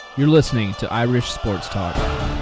You're listening to Irish Sports Talk.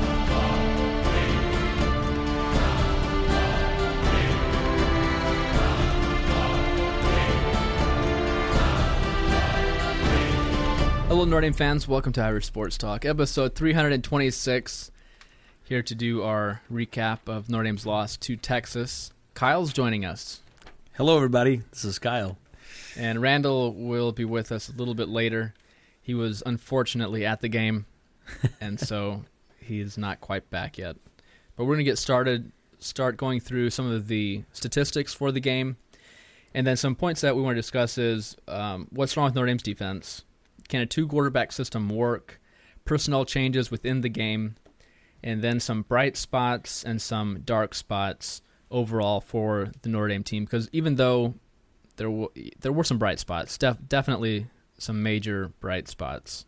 Hello, Notre Dame fans. Welcome to Irish Sports Talk, episode 326. Here to do our recap of Notre Dame's loss to Texas. Kyle's joining us. Hello, everybody. This is Kyle. And Randall will be with us a little bit later. He was unfortunately at the game, and so he's not quite back yet. But we're going to get start going through some of the statistics for the game. And then some points that we want to discuss is what's wrong with Notre Dame's defense? Can a two-quarterback system work? Personnel changes within the game. And then some bright spots and some dark spots overall for the Notre Dame team. Because even though there were some bright spots, definitely some major bright spots.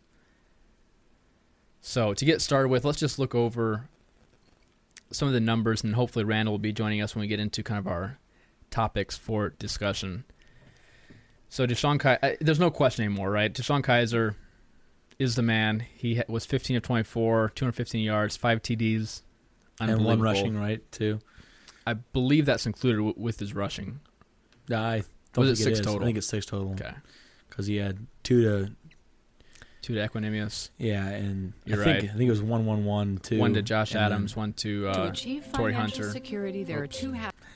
So to get started with, let's just look over some of the numbers, and hopefully Randall will be joining us when we get into kind of our topics for discussion. So DeShone Kizer, there's no question anymore, right? DeShone Kizer is the man. He was 15 of 24, 215 yards, 5 TDs. And one rushing, right, too? I believe that's included with his rushing. I don't was think it 6 total? I think it's 6 total. Okay. Because he had 2 to Equanimous. Yeah, and I You're think right. it was 1-1-1 to 1 to Josh and Adams, 1 to achieve Torrey financial Hunter. security, there are two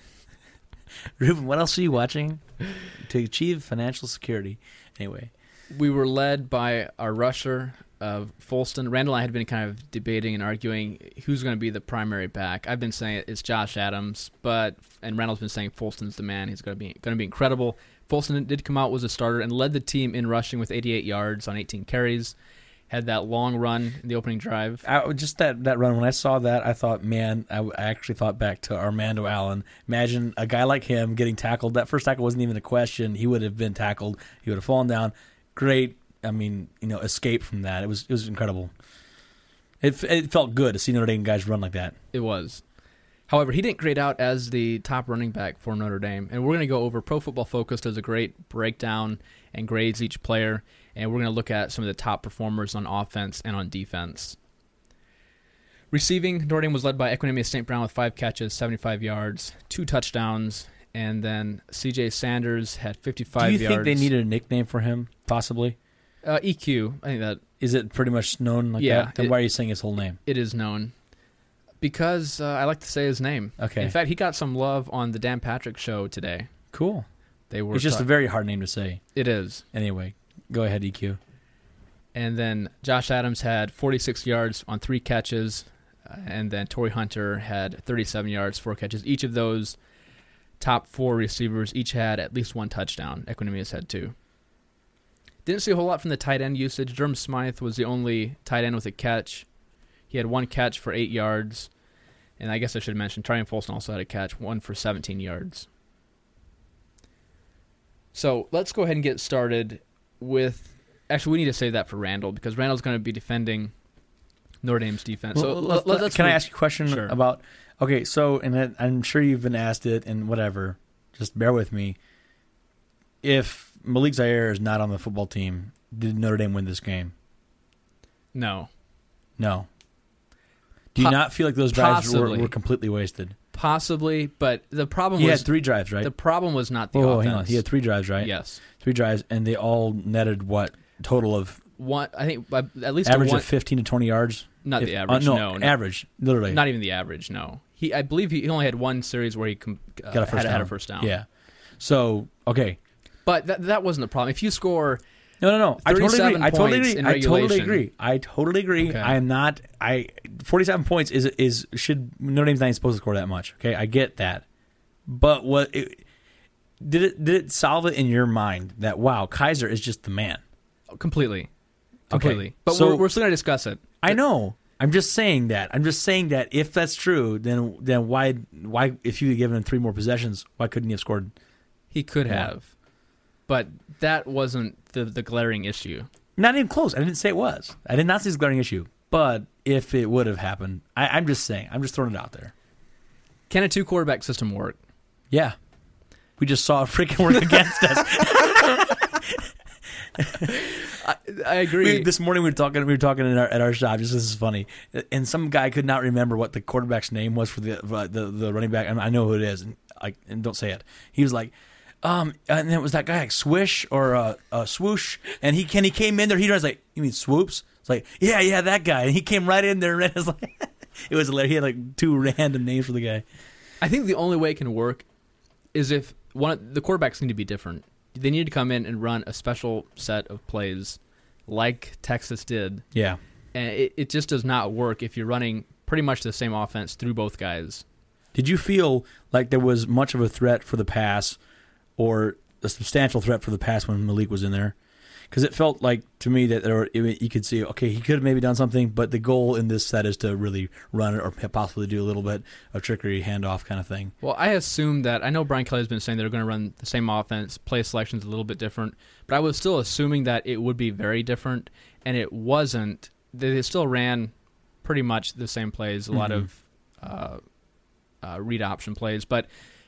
Ruben, what else are you watching? To achieve financial security. Anyway. We were led by our rusher, Folston. Randall and I had been kind of debating and arguing who's going to be the primary back. I've been saying it's Josh Adams, and Randall's been saying Folston's the man. He's going to be incredible. Folston did come out, was a starter, and led the team in rushing with 88 yards on 18 carries. Had that long run in the opening drive. Just that run, when I saw that, I thought, man, I actually thought back to Armando Allen. Imagine a guy like him getting tackled. That first tackle wasn't even a question. He would have been tackled. He would have fallen down. Great, escape from that. It was incredible. It felt good to see Notre Dame guys run like that. It was. However, he didn't grade out as the top running back for Notre Dame. And we're going to go over Pro Football Focus does a great breakdown and grades each player. And we're going to look at some of the top performers on offense and on defense. Receiving, Notre Dame was led by Equanimous St. Brown with 5 catches, 75 yards, 2 touchdowns. And then C.J. Sanders had 55 yards. Do you think they needed a nickname for him, possibly? EQ, I think that... Is it pretty much known like that? Then why are you saying his whole name? It is known. Because I like to say his name. Okay. In fact, he got some love on the Dan Patrick Show today. Cool. It's just a very hard name to say. It is. Anyway, go ahead, EQ. And then Josh Adams had 46 yards on 3 catches, and then Torrey Hunter had 37 yards, 4 catches. Each of those top 4 receivers each had at least 1 touchdown. Equanimous had 2. Didn't see a whole lot from the tight end usage. Durham Smythe was the only tight end with a catch. He had 1 catch for 8 yards. And I guess I should mention, Tryon Folston also had a catch, 1 for 17 yards. So let's go ahead and get started with... Actually, we need to save that for Randall, because Randall's going to be defending Notre Dame's defense. Well, so can I ask you a question Sure. about... Okay, so, and I'm sure you've been asked it, and whatever. Just bear with me. If Malik Zaire is not on the football team, did Notre Dame win this game? No. No. Do you not feel like those drives were completely wasted? Possibly, but the problem He was... had 3 drives, right? The problem was not the Whoa, offense. hang on. He had 3 drives, right? Yes. 3 drives, and they all netted what? Total of... One, I think at least average of 15 to 20 yards? Not the average, no. Average, literally. Not even the average, no. I believe he only had 1 series where he got a first down. Had a first down. Yeah. So, okay. But that wasn't the problem. If you score... No. I totally agree. Okay. I am not... 47 points should... Notre Dame's not even supposed to score that much. Okay, I get that. But did it solve it in your mind that, wow, Kizer is just the man? Completely. Okay. But so, we're still going to discuss it. I know. I'm just saying that. If that's true, then why if you had given him 3 more possessions, why couldn't he have scored? He could have. But that wasn't the glaring issue. Not even close. I didn't say it was. I did not say it's a glaring issue. But if it would have happened, I'm just saying. I'm just throwing it out there. Can a 2-quarterback system work? Yeah. We just saw it freaking work against us. I agree. This morning we were talking at our shop. Just this is funny, and some guy could not remember what the quarterback's name was for the running back. I know who it is, and don't say it. He was like, and it was that guy like Swish or Swoosh, and he came in there. He was like, "You mean Swoops?" It's like, yeah, that guy. And he came right in there, and it was like, it was hilarious. He had like two random names for the guy. I think the only way it can work is if the quarterbacks need to be different. They need to come in and run a special set of plays like Texas did. Yeah. And it just does not work if you're running pretty much the same offense through both guys. Did you feel like there was much of a threat for the pass or a substantial threat for the pass when Malik was in there? Because it felt like to me that you could see, okay, he could have maybe done something, but the goal in this set is to really run it or possibly do a little bit of trickery, handoff kind of thing. Well, I assume that, I know Brian Kelly's been saying they're going to run the same offense, play selection's a little bit different, but I was still assuming that it would be very different, and it wasn't. They still ran pretty much the same plays, a lot of read option plays, but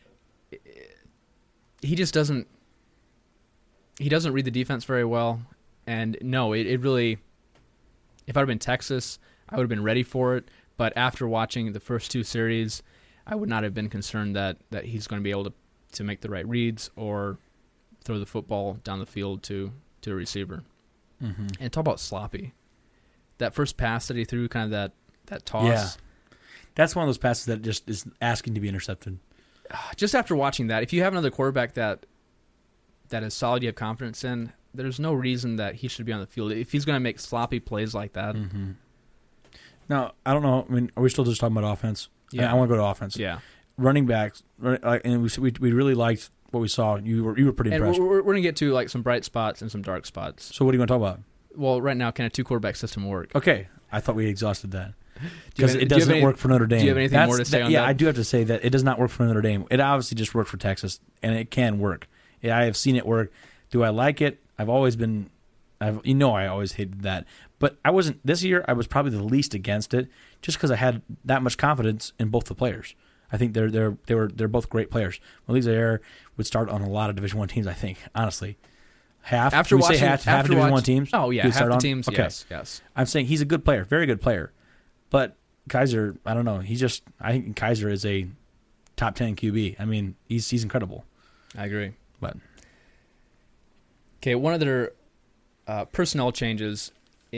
he just doesn't. He doesn't read the defense very well, and no, it really. If I'd have been Texas, I would have been ready for it. But after watching the first two series, I would not have been concerned that he's going to be able to make the right reads or throw the football down the field to a receiver. Mm-hmm. And talk about sloppy. That first pass that he threw, kind of that toss. Yeah, that's one of those passes that just is asking to be intercepted. Just after watching that, if you have another quarterback that is solid, you have confidence in, there's no reason that he should be on the field if he's going to make sloppy plays like that. Mm-hmm. Now, I don't know. I mean, are we still just talking about offense? Yeah. I want to go to offense. Yeah. Running backs, and we really liked what we saw. You were pretty impressed. And we're going to get to like some bright spots and some dark spots. So what are you going to talk about? Well, right now, can a two-quarterback system work? Okay. I thought we exhausted that. Because it doesn't work for Notre Dame. Do you have anything more to say on that? Yeah, I do have to say that it does not work for Notre Dame. It obviously just worked for Texas, and it can work. I have seen it work. Do I like it? I've always been, I always hated that. But I wasn't, this year, I was probably the least against it just because I had that much confidence in both the players. I think they're both great players. Malik Zaire would start on a lot of Division I teams, I think, honestly. Half of Division I teams? Oh, yeah, half the teams, okay. Yes. I'm saying he's a good player, very good player. But Kaiser, I don't know. I think Kaiser is a top 10 QB. I mean, he's incredible. I agree. But okay, one of their personnel changes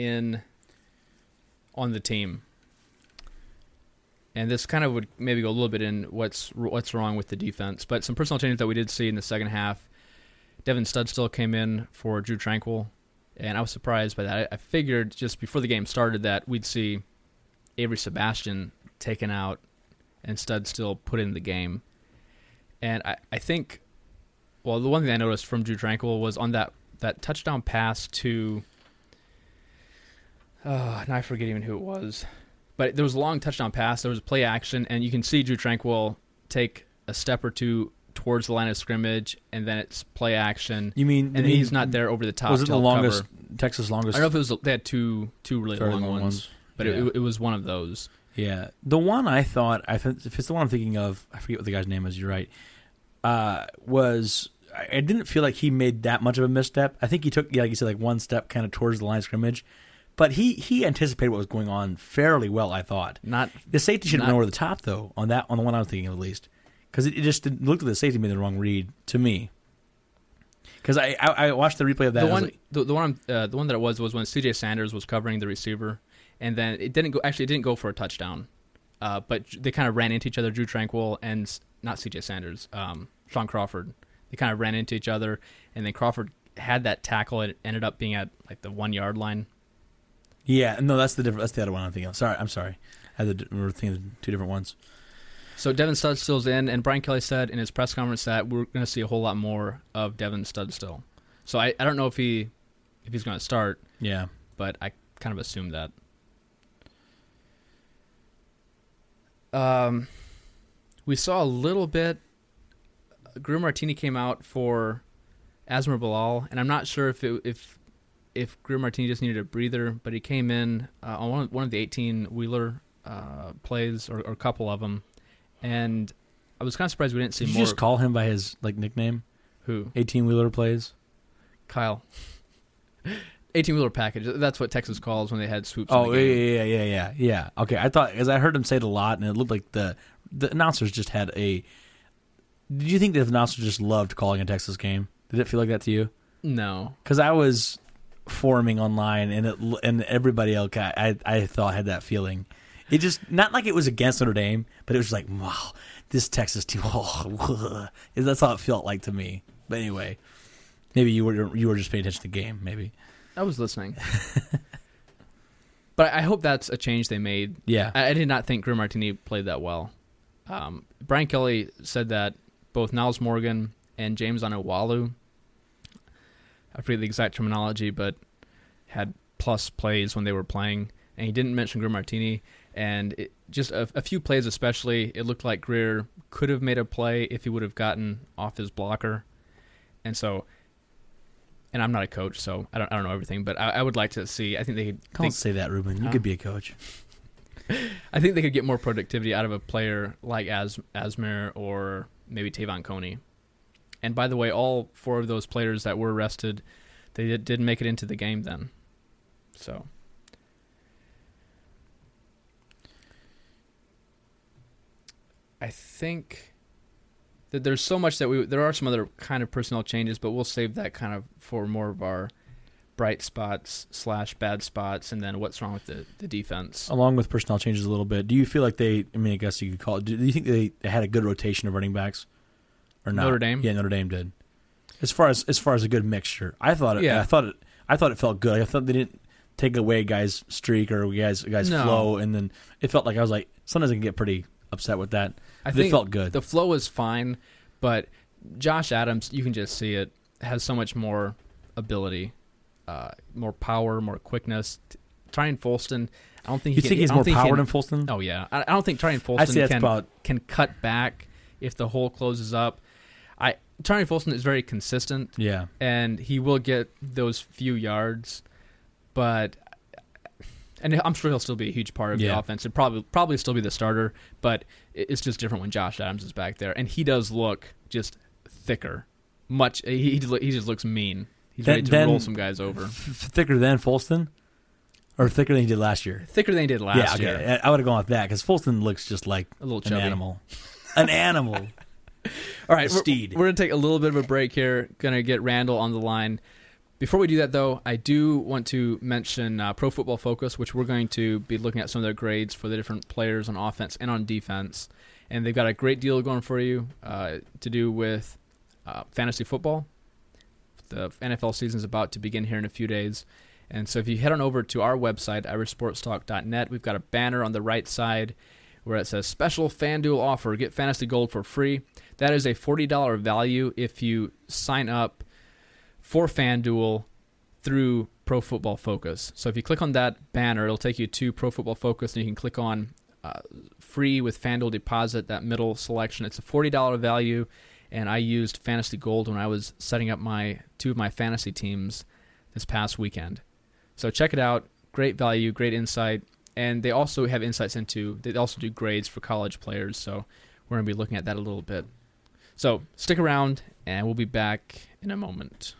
on the team, and this kind of would maybe go a little bit in what's wrong with the defense, but some personnel changes that we did see in the second half. Devin Studstill came in for Drew Tranquill, and I was surprised by that. I figured just before the game started that we'd see Avery Sebastian taken out and Studstill put in the game, and I think. Well, the one thing I noticed from Drew Tranquill was on that touchdown pass to... now I forget even who it was. But there was a long touchdown pass. There was a play action, and you can see Drew Tranquill take a step or two towards the line of scrimmage, and then it's play action. He's not there over the top. Was it the longest, Texas longest? I don't know if they had two really long ones. But yeah. it was one of those. Yeah. The one if it's the one I'm thinking of, I forget what the guy's name is, you're right, I didn't feel like he made that much of a misstep. I think he took, like you said, like one step kind of towards the line of scrimmage. But he anticipated what was going on fairly well, I thought. The safety should have been over the top, though, on the one I was thinking of at least. Because it just looked like the safety made the wrong read, to me. Because I watched the replay of that. The one that it was when C.J. Sanders was covering the receiver, and then it didn't go for a touchdown. But they kind of ran into each other, Drew Tranquill and not C.J. Sanders, Sean Crawford. They kind of ran into each other, and then Crawford had that tackle. It ended up being at like the 1 yard line. Yeah, no, that's the other one I'm thinking of. I'm sorry. We're thinking of two different ones. So Devin Studstill's in, and Brian Kelly said in his press conference that we're going to see a whole lot more of Devin Studstill. So I don't know if he's going to start. Yeah, but I kind of assumed that. We saw a little bit. Greer Martini came out for Asmer Bilal, and I'm not sure if Greer Martini just needed a breather, but he came in on one of the 18-wheeler plays, or a couple of them, and I was kind of surprised we didn't see more. Did you just call him by his nickname? Who? 18-wheeler plays? Kyle. 18-wheeler package. That's what Texas calls when they had swoops. Oh, in the game. yeah. Okay, I thought, because I heard him say it a lot, and it looked like the announcers just had a. Did you think the announcers just loved calling a Texas game? Did it feel like that to you? No, because I was forming online, and everybody else I thought had that feeling. It just, not like it was against Notre Dame, but it was like, wow, this Texas team. That's how it felt like to me. But anyway, maybe you were just paying attention to the game. Maybe I was listening. But I hope that's a change they made. Yeah, I did not think Greer Martini played that well. Brian Kelly said that both Niles Morgan and James Anawalu, I forget the exact terminology, but had plus plays when they were playing, and he didn't mention Greer Martini. And just a few plays especially, it looked like Greer could have made a play if he would have gotten off his blocker. And so, and I'm not a coach, so I don't know everything, but I would like to see. I think they could. Don't say that, Ruben. You could be a coach. I think they could get more productivity out of a player like Asmer or maybe Tavon Coney. And by the way, all 4 of those players that were arrested, they did make it into the game then. So, I think that there's so much that there are some other kind of personnel changes, but we'll save that kind of for more of our bright spots / bad spots, and then what's wrong with the defense. Along with personnel changes a little bit, do you feel like I guess you could call it, do you think they had a good rotation of running backs or not? Notre Dame? Yeah, Notre Dame did. As far as a good mixture. I thought it felt good. I thought they didn't take away guys' streak or guys' flow, and then it felt like, I was like, sometimes I can get pretty upset with that. I think it felt good. The flow was fine, but Josh Adams, you can just see it, has so much more ability, more power, more quickness. Tryon Folston, I don't think you think he's more power than Folston? Oh yeah, I don't think Tryon Folston can cut back if the hole closes up. Tryon Folston is very consistent, yeah, and he will get those few yards, and I'm sure he'll still be a huge part of the offense and probably still be the starter, but it's just different when Josh Adams is back there, and he does look just thicker. He just looks mean. He's ready to roll some guys over. Thicker than Folston? Or thicker than he did last year? Thicker than he did last year. I would have gone with that, because Folston looks just like a little chubby. Animal. An animal. All right, we're going to take a little bit of a break here. Going to get Randall on the line. Before we do that, though, I do want to mention Pro Football Focus, which we're going to be looking at some of their grades for the different players on offense and on defense. And they've got a great deal going for you to do with fantasy football. The NFL season is about to begin here in a few days. And so if you head on over to our website, irishsportstalk.net, we've got a banner on the right side where it says Special FanDuel Offer. Get Fantasy Gold for free. That is a $40 value if you sign up for FanDuel through Pro Football Focus. So if you click on that banner, it'll take you to Pro Football Focus, and you can click on free with FanDuel deposit, that middle selection. It's a $40 value, and I used Fantasy Gold when I was setting up 2 of my fantasy teams this past weekend. So check it out. Great value, great insight. And they also have insights they also do grades for college players, so we're going to be looking at that a little bit. So stick around, and we'll be back in a moment.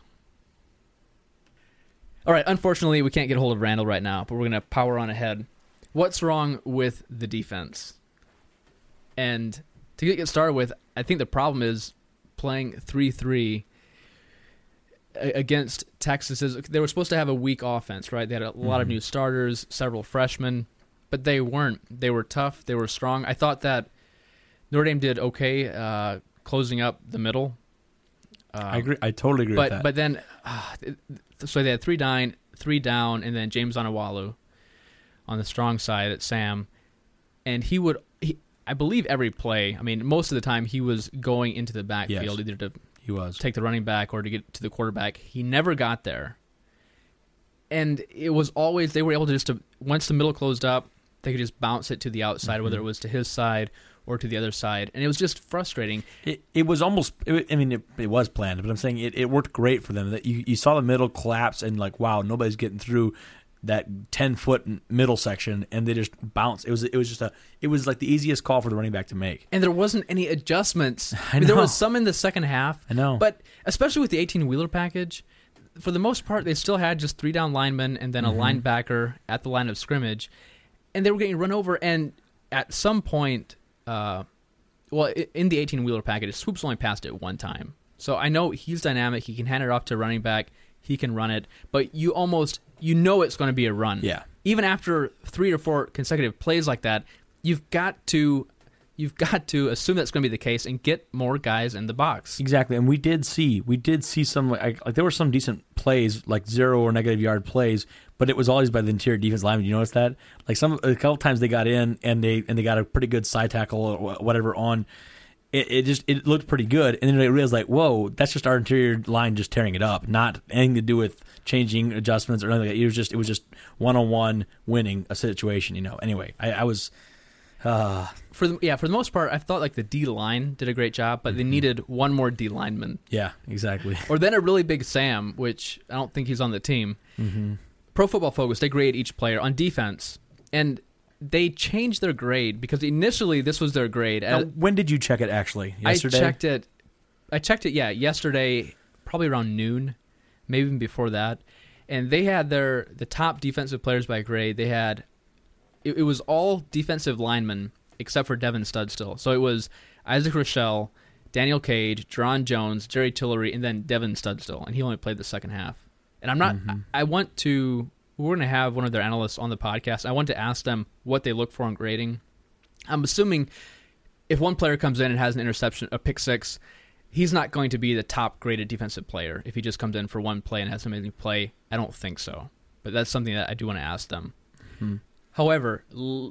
All right, unfortunately, we can't get a hold of Randall right now, but we're going to power on ahead. What's wrong with the defense? And to get started with, I think the problem is playing 3-3 against Texas. They were supposed to have a weak offense, right? They had a lot of new starters, several freshmen, but they weren't. They were tough. They were strong. I thought that Notre Dame did okay closing up the middle. I agree. I totally agree with that. But then, so they had 3 down, and then James Anawalu on the strong side at Sam, and I believe every play. I mean, most of the time he was going into the backfield either to take the running back or to get to the quarterback. He never got there, and it was always they were able to once the middle closed up, they could just bounce it to the outside, whether it was to his side or to the other side, and it was just frustrating. It was almost, it was planned, but I'm saying it worked great for them. That you saw the middle collapse, and like, wow, nobody's getting through that 10-foot middle section, and they just bounced. It was like the easiest call for the running back to make. And there wasn't any adjustments. I mean, there was some in the second half. I know. But especially with the 18-wheeler package, for the most part, they still had just 3 down linemen and then a linebacker at the line of scrimmage, and they were getting run over. And at some point, in the 18-wheeler package, Swoops only passed it one time. So I know he's dynamic. He can hand it off to running back. He can run it, but you know it's going to be a run. Yeah. Even after 3 or 4 consecutive plays like that, you've got to assume that's going to be the case and get more guys in the box. Exactly, and we did see some like there were some decent plays, like 0 or negative yard plays, but it was always by the interior defense lineman. You notice that? Like a couple times they got in and they got a pretty good side tackle or whatever on. It looked pretty good, and then they realized, like, whoa, that's just our interior line just tearing it up, not anything to do with changing adjustments or anything like that. It was just one-on-one winning a situation, Anyway, I was for the most part, I thought like the D line did a great job, but they needed one more D lineman. Yeah, exactly. Or then a really big Sam, which I don't think he's on the team. Mm-hmm. Pro Football Focus, they grade each player on defense, and they changed their grade because initially this was their grade. Now, when did you check it, actually? Yesterday? I checked it, yesterday, probably around noon, maybe even before that. And they had the top defensive players by grade. They had, it was all defensive linemen except for Devin Studstill. So it was Isaac Rochelle, Daniel Cage, Jerron Jones, Jerry Tillery, and then Devin Studstill. And he only played the second half. And I'm not, we're going to have one of their analysts on the podcast. I want to ask them what they look for in grading. I'm assuming if one player comes in and has an interception, a pick six, he's not going to be the top graded defensive player if he just comes in for one play and has an amazing play. I don't think so. But that's something that I do want to ask them. Hmm. However,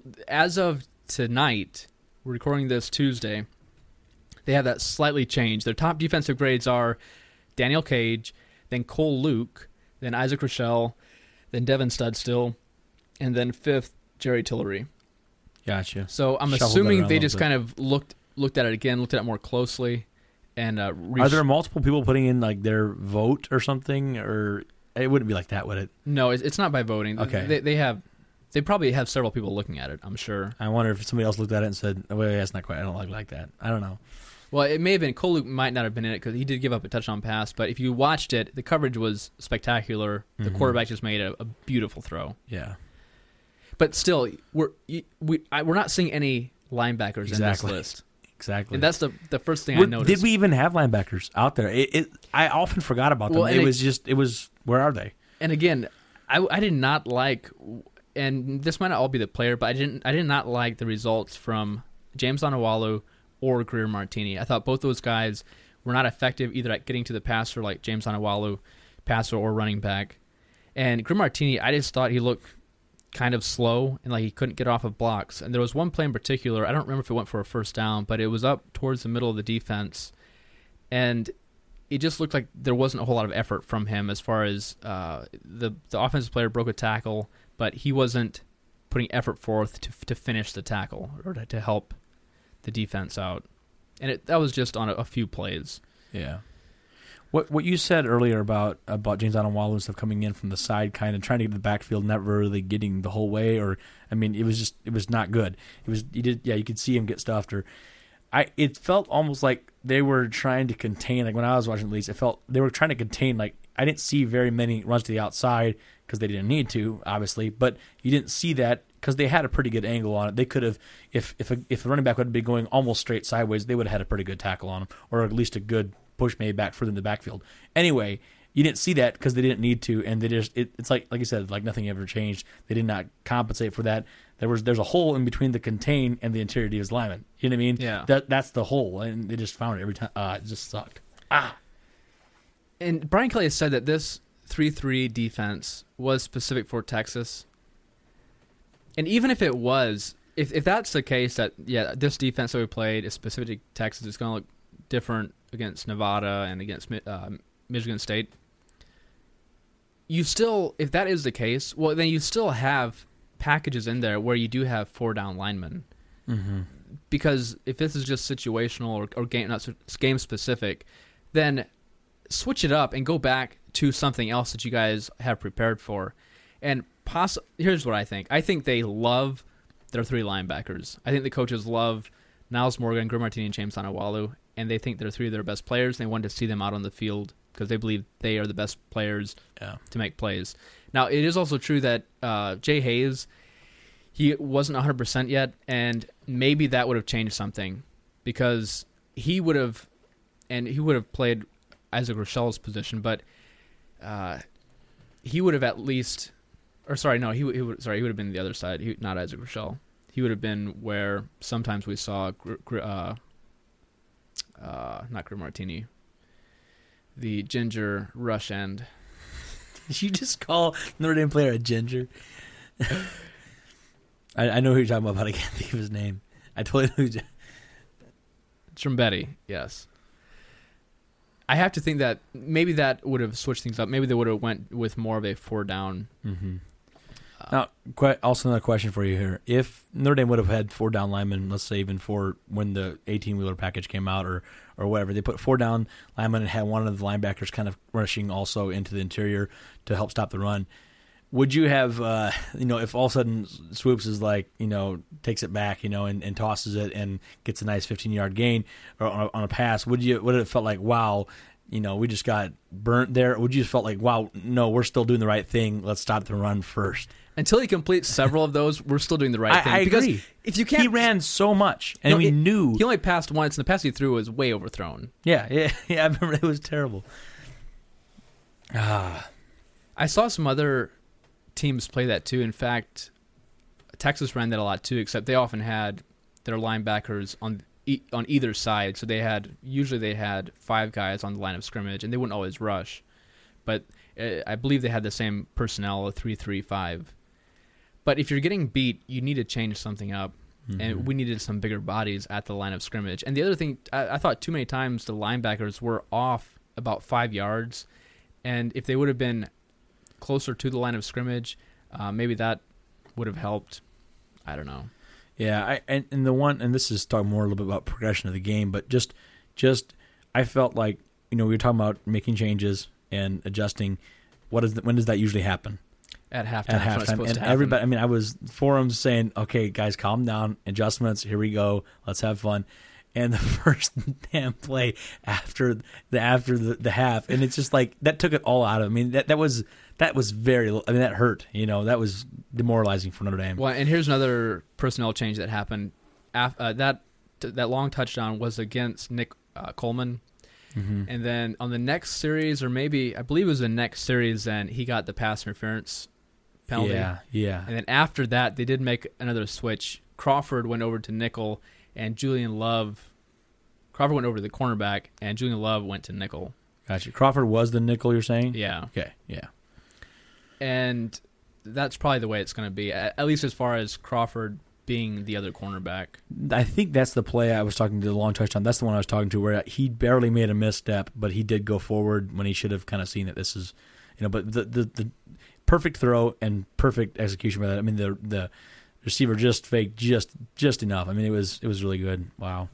as of tonight, we're recording this Tuesday, they have that slightly changed. Their top defensive grades are Daniel Cage, then Cole Luke, then Isaac Rochelle, then Devin Studstill, and then 5th, Jerry Tillery. Gotcha. So I'm assuming they just kind of looked at it again, looked at it more closely, and are there multiple people putting in like their vote or something, or it wouldn't be like that, would it? No, it's not by voting. Okay. They probably have several people looking at it, I'm sure. I wonder if somebody else looked at it and said, "Oh, wait, that's not quite. I don't like that." I don't know. Well, it may have been. Cole Luke might not have been in it because he did give up a touchdown pass. But if you watched it, the coverage was spectacular. The quarterback just made a beautiful throw. Yeah. But still, we're not seeing any linebackers in this list. Exactly. And that's the first thing I noticed. Did we even have linebackers out there? I often forgot about them. Where are they? And again, I did not like, and this might not all be the player, but I did not like the results from James Onawalu or Greer Martini. I thought both those guys were not effective either at getting to the passer like James Onawalu, passer or running back. And Greer Martini, I just thought he looked kind of slow and like he couldn't get off of blocks. And there was one play in particular, I don't remember if it went for a first down, but it was up towards the middle of the defense. And it just looked like there wasn't a whole lot of effort from him as far as the offensive player broke a tackle, but he wasn't putting effort forth to finish the tackle or to help the defense out. And that was just on a few plays. Yeah. What you said earlier about James Onawalu and stuff coming in from the side, kind of trying to get the backfield, never really getting the whole way, it was not good. You could see him get stuffed, it felt almost like they were trying to contain, like when I was watching at least, it felt they were trying to contain, like I didn't see very many runs to the outside because they didn't need to, obviously, but you didn't see that because they had a pretty good angle on it. They could have, if a running back would have been going almost straight sideways, they would have had a pretty good tackle on him, or at least a good push made back further in the backfield. Anyway, you didn't see that because they didn't need to, and they just it's like you said, like nothing ever changed. They did not compensate for that. There's a hole in between the contain and the interior defensive lineman. You know what I mean? Yeah. That's the hole, and they just found it every time. It just sucked. And Brian Kelly has said that this 3-3 defense was specific for Texas. And even if it was, if that's the case, that this defense that we played is specific to Texas, it's going to look different against Nevada and against Michigan State. You still, if that is the case, well, then you still have packages in there where you do have 4 down linemen. Mm-hmm. Because if this is just situational or game specific, then switch it up and go back to something else that you guys have prepared for. And here's what I think. I think they love their 3 linebackers. I think the coaches love Niles Morgan, Greer Martini, and James Onawalu, and they think they're 3 of their best players. And they want to see them out on the field because they believe they are the best players Yeah. to make plays. Now, it is also true that Jay Hayes, he wasn't 100% yet, and maybe that would have changed something because he would have played Isaac Rochelle's position, but he would have at least, or sorry, no, he would have been the other side, not Isaac Rochelle. He would have been where sometimes we saw not Grim Martini, the ginger rush end. Did you just call Notre Dame player a ginger? I know who you're talking about, but I can't think of his name. I totally know. Trombetti, yes. I have to think that maybe that would have switched things up. Maybe they would have went with more of a 4-down. Mm-hmm. Now, also another question for you here. If Notre Dame would have had 4-down linemen, let's say even when the 18-wheeler package came out or whatever, they put 4-down linemen and had one of the linebackers kind of rushing also into the interior to help stop the run. Would you have, if all of a sudden Swoops is like, takes it back, and tosses it and gets a nice 15-yard gain or on a pass, would it have felt like, wow, we just got burnt there? Or would you have felt like, wow, no, we're still doing the right thing. Let's stop the run first. Until he completes several of those, we're still doing the right thing. I because agree. If you can't, he ran so much, and we knew he only passed once, and the pass he threw was way overthrown. Yeah. I remember it was terrible. I saw some other teams play that too. In fact, Texas ran that a lot too, except they often had their linebackers on either side. So usually they had 5 guys on the line of scrimmage, and they wouldn't always rush. But I believe they had the same personnel, a 3-3-5. But if you're getting beat, you need to change something up. Mm-hmm. And we needed some bigger bodies at the line of scrimmage. And the other thing, I thought too many times the linebackers were off about 5 yards. And if they would have been closer to the line of scrimmage, maybe that would have helped. I don't know. Yeah, and this is talking more a little bit about progression of the game, but just I felt like, we were talking about making changes and adjusting. When does that usually happen? At halftime. At halftime. And everybody, I was forums saying, okay, guys, calm down, adjustments, here we go, let's have fun. And the first damn play after the half, and it's just like that took it all out of it. That was very. That hurt. That was demoralizing for Notre Dame. Well, and here's another personnel change that happened. That long touchdown was against Nick Coleman, mm-hmm. And then on the next series, or maybe I believe it was the next series, then he got the pass interference penalty. Yeah. And then after that, they did make another switch. Crawford went over to nickel, and Crawford went over to the cornerback, and Julian Love went to nickel. Gotcha. Crawford was the nickel, you're saying? Yeah. Okay, yeah. And that's probably the way it's going to be, at least as far as Crawford being the other cornerback. I think that's the play I was talking to, the long touchdown. That's the one I was talking to where he barely made a misstep, but he did go forward when he should have kind of seen that this is, but the perfect throw and perfect execution by that. The receiver just faked just enough. It was really good. Wow.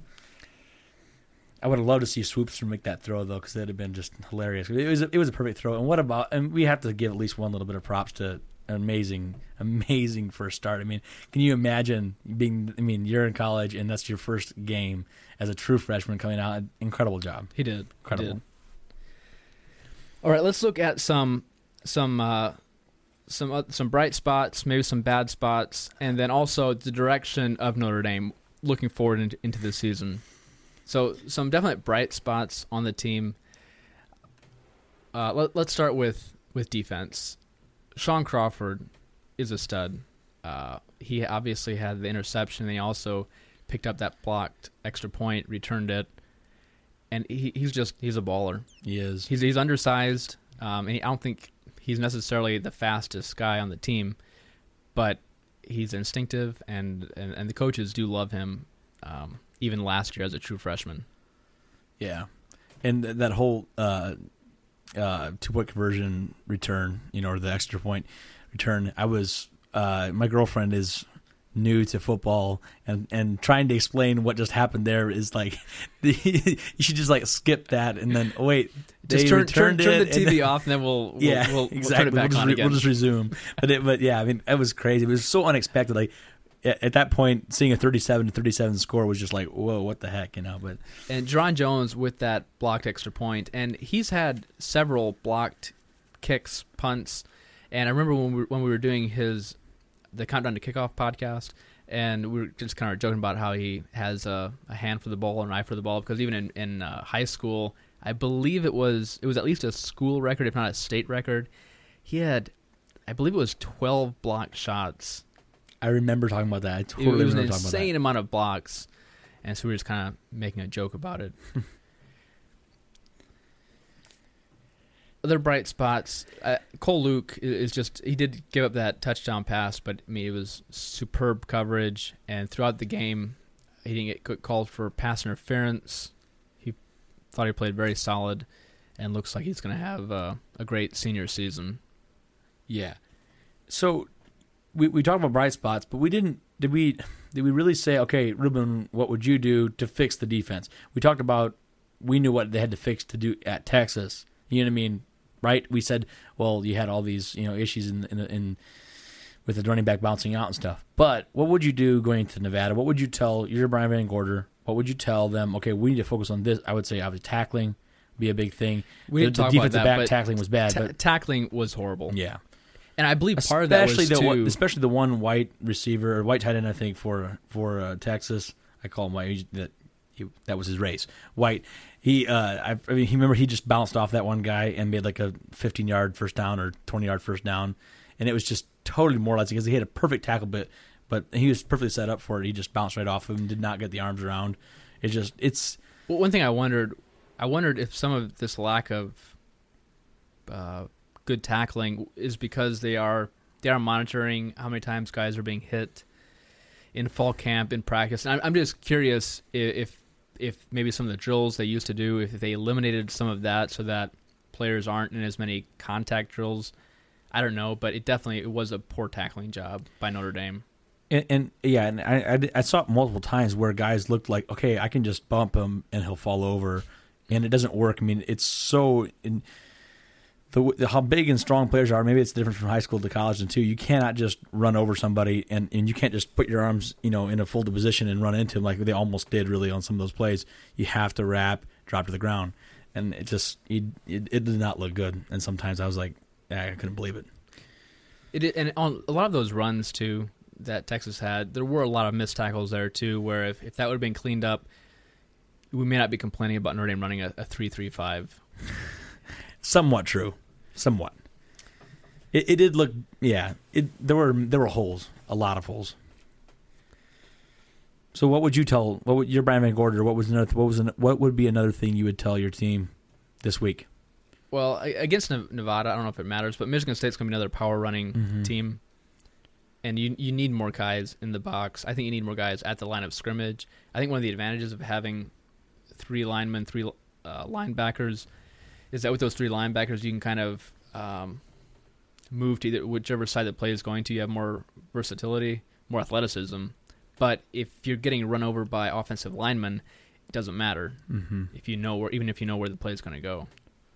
I would have loved to see Swoopster make that throw though, because that'd have been just hilarious. It was a perfect throw. And we have to give at least one little bit of props to an amazing first start. Can you imagine you're in college and that's your first game as a true freshman coming out? Incredible job. He did. Incredible. He did. All right, let's look at some bright spots, maybe some bad spots, and then also the direction of Notre Dame looking forward into the season. So some definite bright spots on the team. Let's start with defense. Sean Crawford is a stud. He obviously had the interception. He also picked up that blocked extra point, returned it, and he's a baller. He is. He's undersized, and I don't think he's necessarily the fastest guy on the team, but he's instinctive, and the coaches do love him. Even last year as a true freshman. Yeah. And that whole 2-point conversion return, or the extra point return, my girlfriend is new to football, and trying to explain what just happened there is like, you should just skip that and then, just turn the TV off, and then we'll exactly. turn it back on again. We'll just resume. But yeah, it was crazy. It was so unexpected. at that point, seeing a 37-37 score was just like, whoa, what the heck, But and Jerron Jones with that blocked extra point, and he's had several blocked kicks, punts, and I remember when we were doing the Countdown to Kickoff podcast, and we were just kind of joking about how he has a hand for the ball and an eye for the ball, because even in high school, I believe it was at least a school record, if not a state record. He had, I believe it was 12 blocked shots. I remember talking about that. I totally It was an remember talking about that. insane amount of blocks, and so we were just kind of making a joke about it. Other bright spots, Cole Luke is just, he did give up that touchdown pass, but I mean, it was superb coverage, and throughout the game, he didn't get called for pass interference. He thought he played very solid, and looks like he's going to have a great senior season. Yeah. So we talked about bright spots, but did we really say, okay, Ruben, what would you do to fix the defense? We talked about, we knew what they had to fix to do at Texas. You know what I mean? Right? We said, well, you had all these, issues in with the running back bouncing out and stuff. But what would you do going to Nevada? What would you tell, you're Brian Van Gorder, what would you tell them? Okay, we need to focus on this. I would say obviously tackling be a big thing. We didn't talk about that, back but tackling was bad. But tackling was horrible. Yeah. And I believe part of that was especially the one white receiver, or white tight end, I think, for Texas. I call him white. That was his race. White. He just bounced off that one guy and made like a 15-yard first down or 20-yard first down, and it was just totally demoralizing because he had a perfect tackle, but he was perfectly set up for it. He just bounced right off of him, did not get the arms around. It's. Well, one thing I wondered if some of this lack of good tackling is because they are monitoring how many times guys are being hit in fall camp, in practice. And I'm just curious if maybe some of the drills they used to do, if they eliminated some of that so that players aren't in as many contact drills. I don't know, but it was a poor tackling job by Notre Dame. And I saw it multiple times where guys looked like, okay, I can just bump him and he'll fall over, and it doesn't work. I mean, it's so how big and strong players are. Maybe it's different from high school to college, and too. You cannot just run over somebody, and you can't just put your arms, in a folded position and run into them like they almost did really on some of those plays. You have to wrap, drop to the ground, and it just it did not look good. And sometimes I was like, I couldn't believe it. And on a lot of those runs too that Texas had, there were a lot of missed tackles there too. Where if that would have been cleaned up, we may not be complaining about Notre Dame running a 3-3-5. Somewhat true. Somewhat. It did look, yeah. There were holes, a lot of holes. So what would you tell? You're Brian Van Gorder. What would be another thing you would tell your team this week? Well, against Nevada, I don't know if it matters, but Michigan State's going to be another power running team, and you need more guys in the box. I think you need more guys at the line of scrimmage. I think one of the advantages of having three linemen, three linebackers, is that with those three linebackers, you can kind of move to either whichever side the play is going to. You have more versatility, more athleticism. But if you're getting run over by offensive linemen, it doesn't matter if you know even if you know where the play is going to go.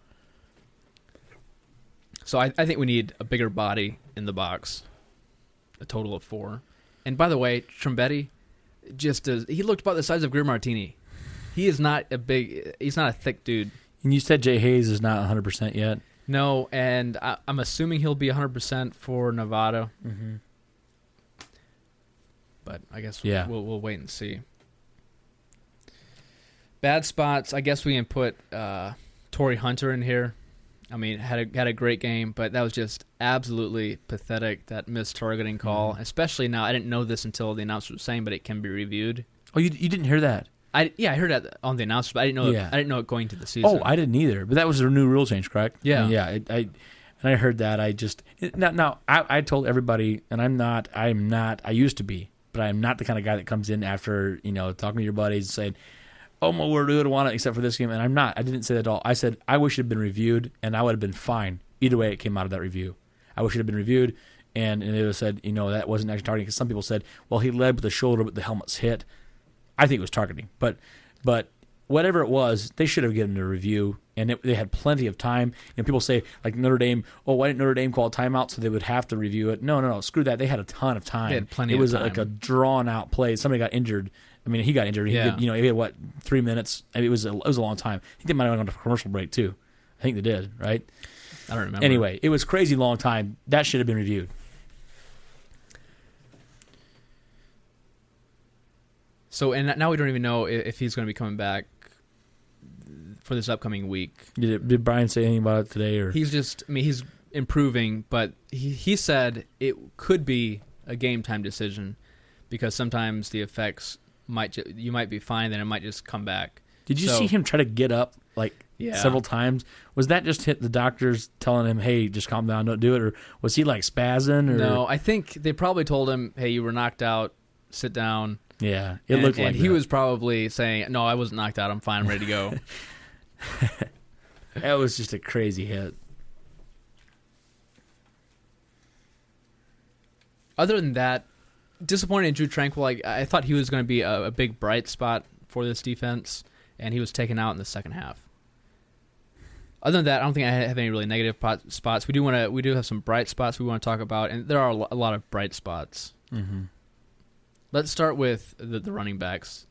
So I think we need a bigger body in the box, a total of 4. And by the way, Trumbetti he looked about the size of Greer Martini. He's not a thick dude. And you said Jay Hayes is not 100% yet. No, and I'm assuming he'll be 100% for Nevada. Mm-hmm. But I guess we'll wait and see. Bad spots, I guess we can put Torrey Hunter in here. I mean, had a great game, but that was just absolutely pathetic, that missed targeting call. Especially now, I didn't know this until the announcer was saying, but it can be reviewed. Oh, you didn't hear that? I heard that on the announcer, but I didn't know it going to the season. Oh, I didn't either. But that was a new rule change, correct? Yeah, and I heard that. I told everybody, and I'm not. I used to be, but I'm not the kind of guy that comes in after talking to your buddies and saying, "Oh my word, we would want it except for this game." And I'm not. I didn't say that at all. I said I wish it had been reviewed, and I would have been fine either way it came out of that review. I wish it had been reviewed, and it was said that wasn't actually targeting, because some people said, well, he led with the shoulder, but the helmet's hit. I think it was targeting, but whatever it was, they should have given it a review. and they had plenty of time. And people say, like Notre Dame, why didn't Notre Dame call a timeout so they would have to review it? No, screw that. They had a ton of time. They had plenty of time. It was like a drawn-out play. Somebody got injured. I mean, he got injured. Yeah. He had 3 minutes? I mean, it was a long time. I think they might have gone to commercial break, too. I think they did, right? I don't remember. Anyway, it was crazy long time. That should have been reviewed. So, and now we don't even know if he's going to be coming back for this upcoming week. Did Brian say anything about it today? Or He's improving, but he said it could be a game time decision because sometimes the effects you might be fine, then it might just come back. Did you see him try to get up several times? Was that just the doctors telling him, hey, just calm down, don't do it? Or was he like spazzing? Or? No, I think they probably told him, hey, you were knocked out, sit down. Yeah, it looked like and he was probably saying, no, I wasn't knocked out, I'm fine, I'm ready to go. That was just a crazy hit. Other than that, disappointed in Drew Tranquill. I thought he was going to be a big bright spot for this defense, and he was taken out in the second half. Other than that, I don't think I have any really negative spots. We do have some bright spots we want to talk about, and there are a lot of bright spots. Mm-hmm. Let's start with the running backs.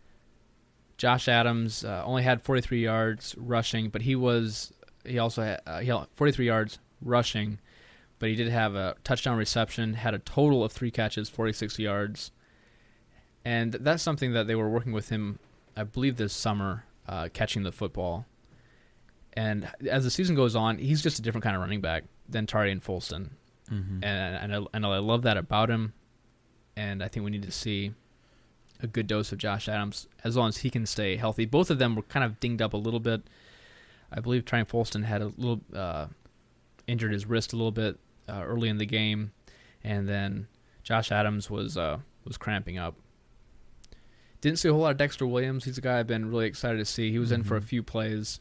Josh Adams only had 43 yards rushing, but he also had 43 yards rushing, but he did have a touchdown reception, had a total of 3 catches, 46 yards. And that's something that they were working with him, I believe, this summer, catching the football. And as the season goes on, he's just a different kind of running back than Tarean Folston. Mm-hmm. And I love that about him. And I think we need to see a good dose of Josh Adams as long as he can stay healthy. Both of them were kind of dinged up a little bit. I believe Tarean Folston had a little injured his wrist a little bit early in the game, and then Josh Adams was cramping up. Didn't see a whole lot of Dexter Williams. He's a guy I've been really excited to see. He was in for a few plays.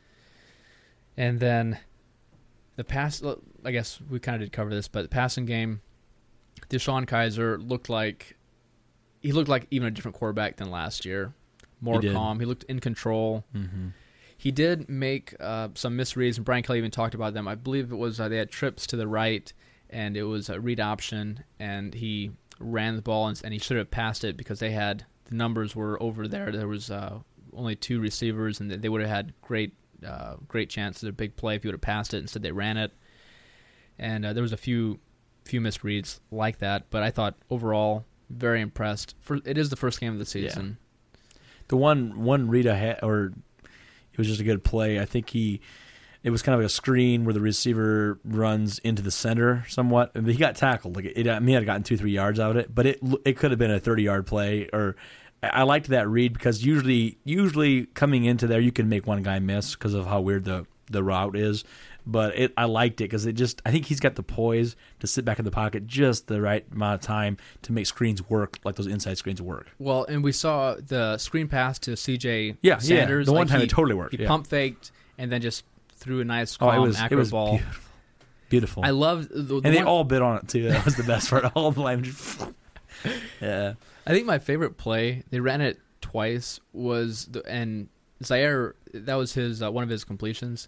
And then the pass, I guess we kind of did cover this, but the passing game, DeShone Kizer looked like even a different quarterback than last year. More calm. He looked in control. Mm-hmm. He did make some misreads, and Brian Kelly even talked about them. I believe it was they had trips to the right, and it was a read option, and he ran the ball, and he should have passed it because the numbers were over there. There was only 2 receivers, and they would have had great chances, a big play if you would have passed it. Instead, they ran it, and there was a few misreads like that. But I thought overall, very impressed. It is the first game of the season. Yeah. The one read I had, or it was just a good play. I think it was kind of a screen where the receiver runs into the center somewhat. He got tackled. He had gotten 2-3 yards out of it, but it could have been a 30-yard play. Or I liked that read because usually coming into there, you can make one guy miss because of how weird the route is. But I liked it because I think he's got the poise to sit back in the pocket just the right amount of time to make screens work, like those inside screens work. Well, and we saw the screen pass to C.J. Sanders. Yeah, the one time it totally worked. He pump faked and then just threw a nice, calm, accurate ball. Beautiful. I love and they all bid on it too. That was the best part. All the line. Yeah. I think my favorite play, they ran it twice, and Zaire, that was his one of his completions.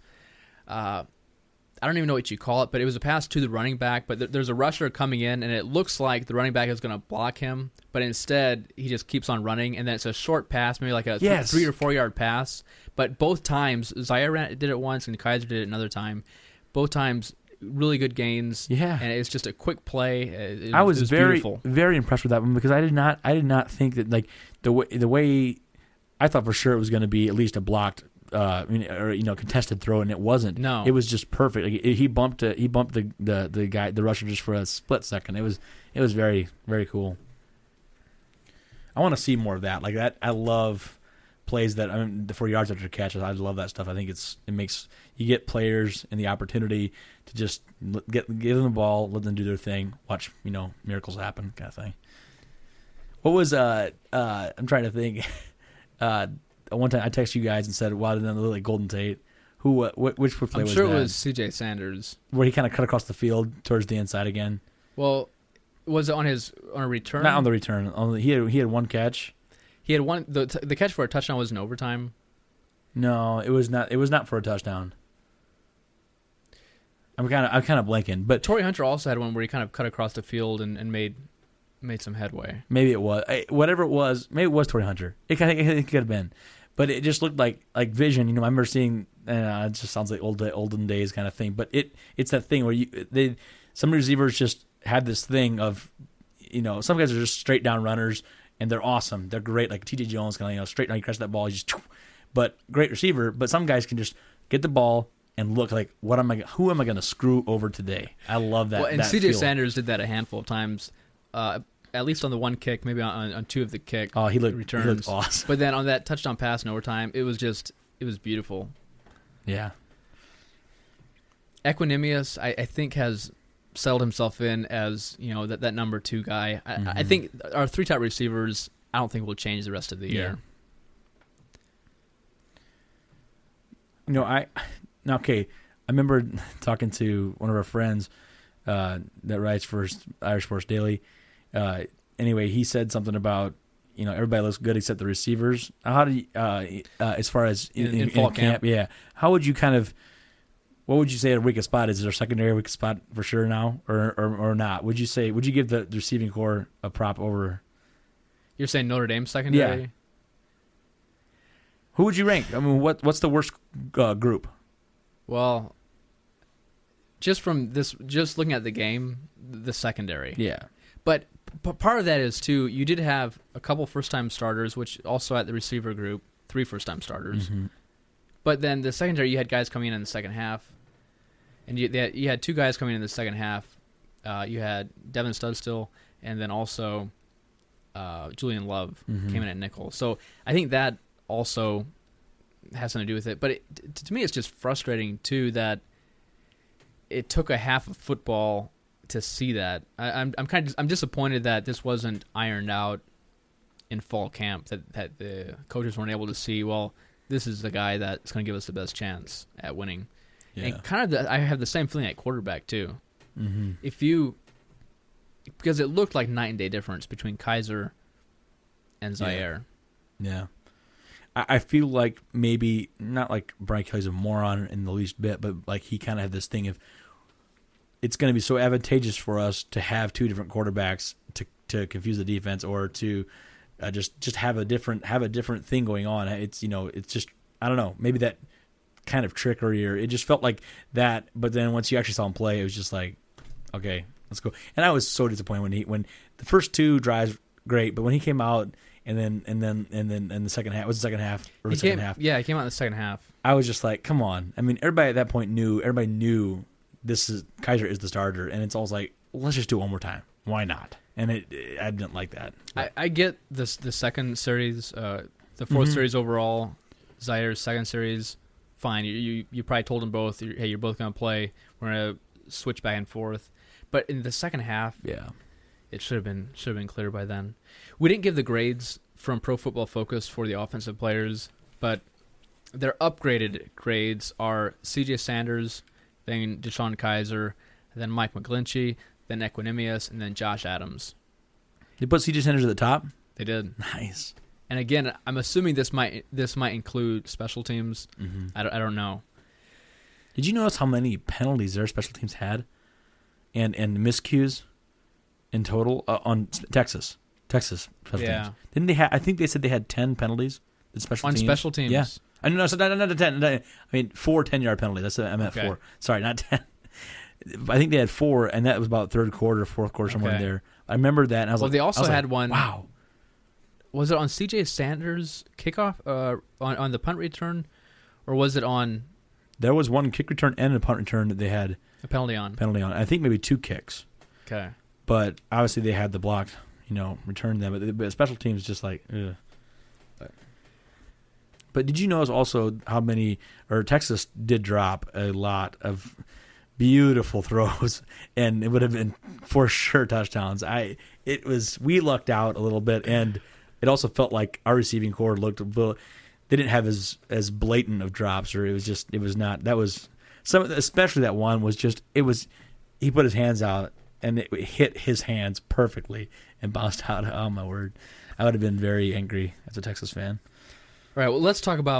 I don't even know what you call it, but it was a pass to the running back, but there's a rusher coming in, and it looks like the running back is going to block him, but instead he just keeps on running, and then it's a short pass, maybe like a 3 or 4 yard pass. But both times, Zaire did it once, and Kizer did it another time. Both times, really good gains. Yeah, and it's just a quick play. I was very, beautiful. Very impressed with that one because I did not think that like the way I thought for sure it was going to be at least a blocked. Contested throw, and it wasn't. No, it was just perfect. Like, he bumped the guy, the rusher, just for a split second. It was very, very cool. I want to see more of that. Like that, I love plays that. The 4 yards after catches. I love that stuff. I think it makes you get players and the opportunity to just give them the ball, let them do their thing, watch miracles happen, kind of thing. What was I'm trying to think. One time I texted you guys and said, "Why didn't they look like Golden Tate?" Which play I'm was sure that? It was C.J. Sanders, where he kind of cut across the field towards the inside again. Well, was it on a return? Not on the return. He had one catch. He had one. The catch for a touchdown was in overtime. No, it was not. It was not for a touchdown. I'm kind of blanking, but Torrey Hunter also had one where he kind of cut across the field and made some headway. maybe it was whatever it was. Maybe it was Torrey Hunter. It could have been, but it just looked like vision. You know, I remember seeing. It just sounds like olden days kind of thing. But it's that thing where some receivers just have this thing of, you know, some guys are just straight down runners and they're awesome. They're great, like T.J. Jones, kind of, you know, straight down. You catch that ball, you just. But great receiver. But some guys can just get the ball and look like, who am I going to screw over today? I love that. Well, and that C.J. feel. Sanders did that a handful of times, at least on the one kick, maybe on two of the kick Oh, he looked returns. awesome. But then on that touchdown pass in overtime, it was beautiful. Yeah. Equinemius, I think, has settled himself in as, you know, that number 2 guy. I think our 3 top receivers, I don't think will change the rest of the year. You know, okay. I remember talking to one of our friends that writes for Irish Sports Daily. Anyway, he said something about, you know, everybody looks good except the receivers. How do you, as far as in fall camp? Yeah. How would you what would you say a weakest spot is? Is there a secondary weakest spot for sure now, or not? Would you give the receiving core a prop over? You're saying Notre Dame secondary? Yeah. Who would you rank? I mean, what's the worst group? Well, just looking at the game, the secondary. Yeah. But part of that is, too, you did have a couple first-time starters, which also at the receiver group, 3 first-time starters. Mm-hmm. But then the secondary, you had guys coming in the second half. And you had 2 guys coming in the second half. You had Devin Studstill, and then also Julian Love came in at nickel. So I think that also has something to do with it. But to me, it's just frustrating, too, that it took a half of football to see that. I'm disappointed that this wasn't ironed out in fall camp, that the coaches weren't able to see, well, this is the guy that's going to give us the best chance at winning. Yeah. And kind of I have the same feeling at quarterback too. Mm-hmm. Because it looked like night and day difference between Kaiser and Zaire. Yeah. I feel like maybe not like Brian Kelly's a moron in the least bit, but like he kind of had this thing of it's going to be so advantageous for us to have 2 different quarterbacks to confuse the defense, or to just have a different thing going on. It's, you know, it's just, I don't know, maybe that kind of trickery, or it just felt like that. But then once you actually saw him play, it was just like, okay, let's go. And I was so disappointed when the first 2 drives great, but when he came out and then in the second half, was the second half or the second half? Yeah, he came out in the second half. I was just like, come on. I mean, everybody at that point knew Kaiser is the starter, and it's almost like, let's just do it one more time. Why not? And I didn't like that. I get the second series, the fourth series overall, Zaire's second series, fine. You probably told them both, hey, you're both going to play. We're going to switch back and forth. But in the second half, yeah, it should have been clear by then. We didn't give the grades from Pro Football Focus for the offensive players, but their upgraded grades are C.J. Sanders, then Deshaun Kaiser, then Mike McGlinchey, then Equinemius, and then Josh Adams. They put C.J. Sanders at the top? They did. Nice. And again, I'm assuming this might include special teams. Mm-hmm. I don't know. Did you notice how many penalties their special teams had, and miscues in total on Texas special teams? Didn't they have? I think they said they had 10 penalties. Special teams. Yeah. I know. So not 10. I mean 4 10-yard penalties. That's what I meant. Okay. 4. Sorry, not 10. I think they had 4, and that was about third quarter, fourth quarter, somewhere in there. I remember that, and I was like, they also had one. Wow. Was it on C.J. Sanders' kickoff on the punt return, or was it on? There was one kick return and a punt return that they had a penalty on. I think maybe 2 kicks. Okay. But obviously they had the blocked, return them. But special teams just like, ugh. But did you notice also how Texas did drop a lot of beautiful throws, and it would have been for sure touchdowns. We lucked out a little bit, and it also felt like our receiving core they didn't have as blatant of drops, or it was not. That was especially that one was just, he put his hands out and it hit his hands perfectly and bounced out. Oh my word. I would have been very angry as a Texas fan. All right, well, let's talk about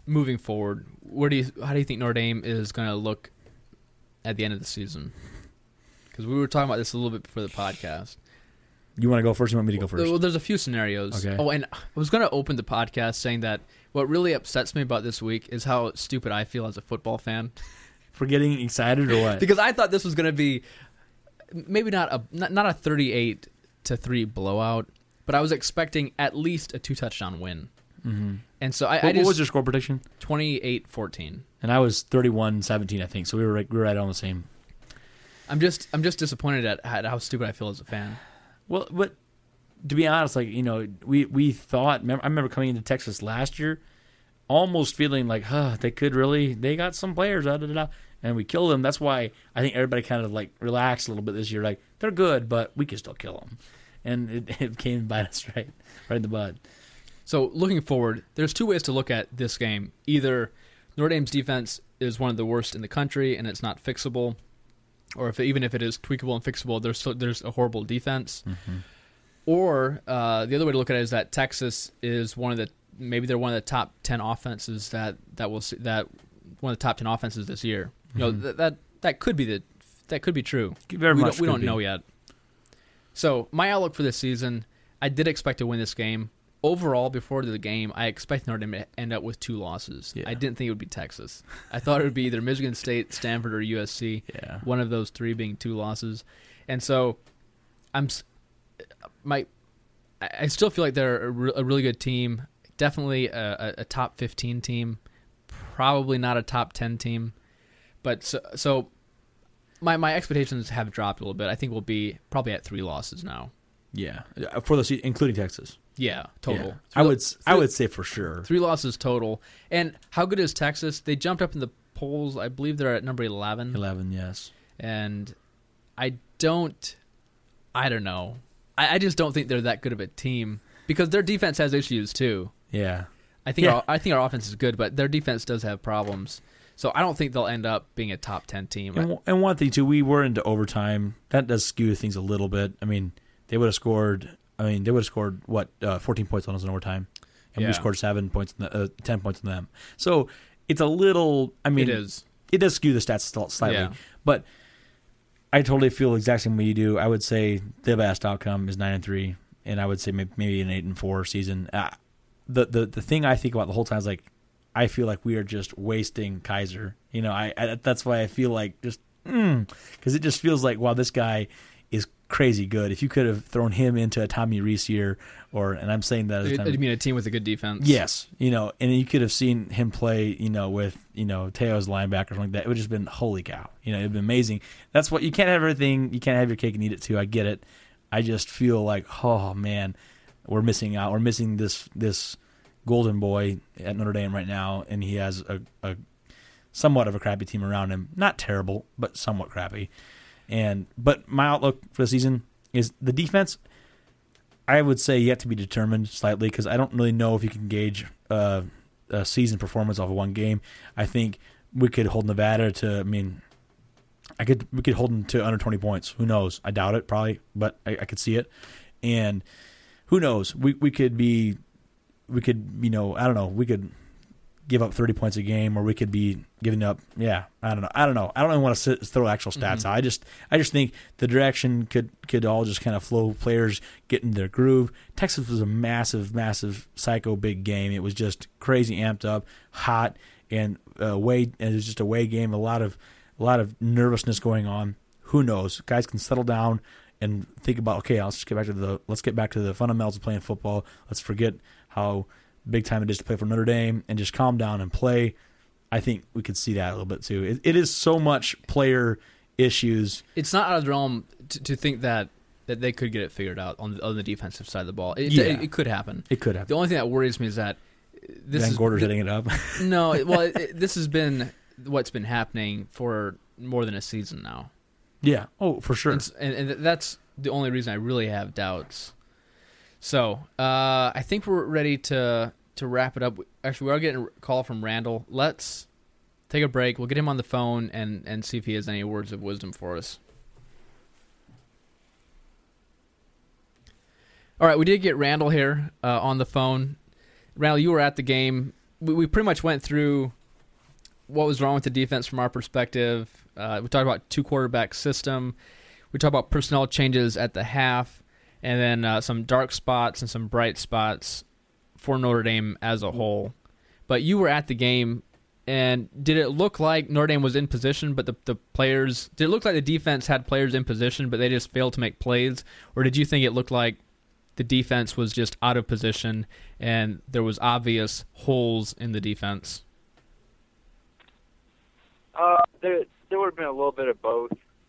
moving forward, how do you think Notre Dame is going to look at the end of the season? Because we were talking about this a little bit before the podcast. You want to go first? Or you want me to go first? Well, there's a few scenarios. Okay. Oh, and I was going to open the podcast saying that what really upsets me about this week is how stupid I feel as a football fan. For getting excited or what? Because I thought this was going to be maybe not a 38-3 blowout, but I was expecting at least a 2-touchdown win. Mm-hmm. And so what was your score prediction? 28-14. And I was 31-17, I think. So we were right on the same. I'm just disappointed at how stupid I feel as a fan. Well, but to be honest, like, you know, we thought. I remember coming into Texas last year, almost feeling like, they got some players, and we killed them. That's why I think everybody kind of like relaxed a little bit this year. Like, they're good, but we can still kill them. And it came and bite us right in the butt. So looking forward, there's two ways to look at this game. Either Notre Dame's defense is one of the worst in the country and it's not fixable, or even if it is tweakable and fixable, there's a horrible defense. Mm-hmm. Or the other way to look at it is that Texas is maybe they're one of the top 10 offenses that one of the top 10 offenses this year. Mm-hmm. You know, that could be true. Very much we don't know yet. So my outlook for this season, I did expect to win this game. Overall, before the game, I expect Notre Dame to end up with 2 losses. Yeah. I didn't think it would be Texas. I thought it would be either Michigan State, Stanford, or USC. Yeah. One of those 3 being 2 losses. And so I still feel like they're a really good team. Definitely a top 15 team. Probably not a top 10 team. But so my expectations have dropped a little bit. I think we'll be probably at 3 losses now. Yeah, for the season, including Texas. Yeah, total. Yeah. I would say for sure 3 losses total. And how good is Texas? They jumped up in the polls. I believe they're at number 11. 11, yes. And I don't know. I just don't think they're that good of a team because their defense has issues too. Yeah. I think our offense is good, but their defense does have problems. So I don't think they'll end up being a top 10 team. And one thing too, we were into overtime. That does skew things a little bit. I mean, they would have scored what 14 points on us in overtime, and we scored 7 points, 10 points on them. So it's a little. I mean, it does skew the stats slightly, but I totally feel the exact same way you do. I would say the best outcome is 9-3, and I would say maybe an 8-4 season. The thing I think about the whole time is like I feel like we are just wasting Kaiser. You know, I that's why I feel like just because it just feels like wow, this guy is crazy good. If you could have thrown him into a Tommy Rees year, and I'm saying that as you mean a team with a good defense? Yes, you know, and you could have seen him play, you know, with Teo's linebacker or something like that. It would have just been holy cow. You know, it'd been amazing. That's what you can't have everything. You can't have your cake and eat it too. I get it. I just feel like, oh man, we're missing out. We're missing this golden boy at Notre Dame right now, and he has a somewhat of a crappy team around him. Not terrible, but somewhat crappy. But my outlook for the season is the defense. I would say yet to be determined slightly because I don't really know if you can gauge a season performance off of one game. I think we could hold Nevada to. I mean, we could hold them to under 20 points. Who knows? I doubt it, probably, but I could see it. And who knows? We could be. We could, I don't know. We could give up 30 points a game, or we could be giving up. Yeah, I don't know. I don't even want to throw actual stats out. I just think the direction could all just kind of flow. Players get in their groove. Texas was a massive, massive psycho big game. It was just crazy amped up, hot, and it was just a away game. A lot of nervousness going on. Who knows? Guys can settle down and think about, okay, let's get back to the fundamentals of playing football. Let's forget how big time it is to play for Notre Dame and just calm down and play. I think we could see that a little bit too. It is so much player issues. It's not out of the realm to think that they could get it figured out on the defensive side of the ball. It could happen. It could happen. The only thing that worries me is that Van Gorder's hitting it up. No, well, this has been what's been happening for more than a season now. Yeah. Oh, for sure. And that's the only reason I really have doubts. So I think we're ready to wrap it up. Actually, we are getting a call from Randall. Let's take a break. We'll get him on the phone and see if he has any words of wisdom for us. All right, we did get Randall here on the phone. Randall, you were at the game. we pretty much went through what was wrong with the defense from our perspective. We talked about 2-quarterback system. We talked about personnel changes at the half, and then some dark spots and some bright spots for Notre Dame as a whole. But you were at the game, and did it look like Notre Dame was in position, but the players, did it look like the defense had players in position, but they just failed to make plays? Or did you think it looked like the defense was just out of position and there was obvious holes in the defense? There would have been a little bit of both.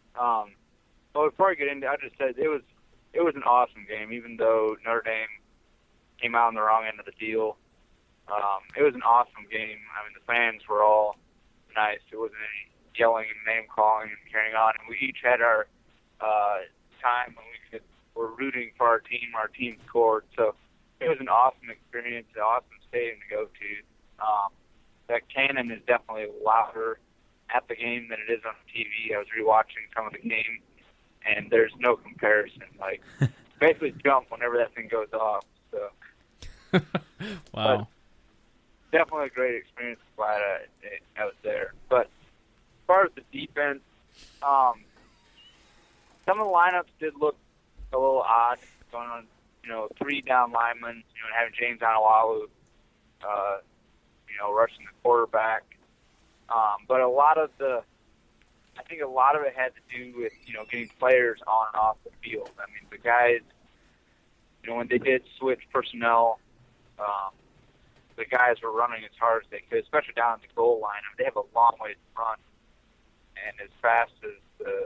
But before I get into it, I just said it was an awesome game, even though Notre Dame came out on the wrong end of the deal. It was an awesome game. I mean, the fans were all nice. There wasn't any yelling and name calling and carrying on. And we each had our time when were rooting for our team. Our team scored. So it was an awesome experience, an awesome stadium to go to. That cannon is definitely louder at the game than it is on TV. I was rewatching some of the game, and there's no comparison. Like, basically jump whenever that thing goes off. So, wow. But definitely a great experience. Glad I was there. But as far as the defense, some of the lineups did look a little odd. Going on, 3 down linemen, and having James Anawalu, rushing the quarterback. But I think a lot of it had to do with, getting players on and off the field. I mean, the guys, when they did switch personnel, the guys were running as hard as they could, especially down at the goal line. I mean, they have a long way to run. And as fast as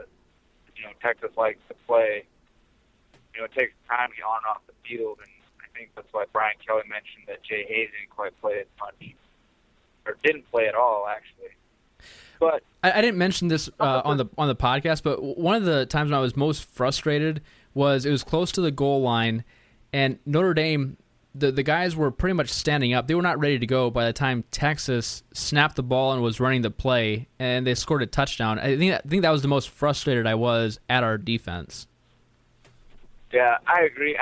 Texas likes to play, it takes time to get on and off the field. And I think that's why Brian Kelly mentioned that Jay Hayes didn't quite play as much, or didn't play at all, actually. But I didn't mention this on the podcast, but one of the times when I was most frustrated was it was close to the goal line, and Notre Dame, the guys were pretty much standing up. They were not ready to go by the time Texas snapped the ball and was running the play, and they scored a touchdown. I think that was the most frustrated I was at our defense. Yeah, I agree.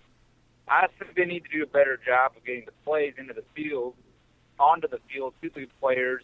I think they need to do a better job of getting the plays into the field, onto the field to the players.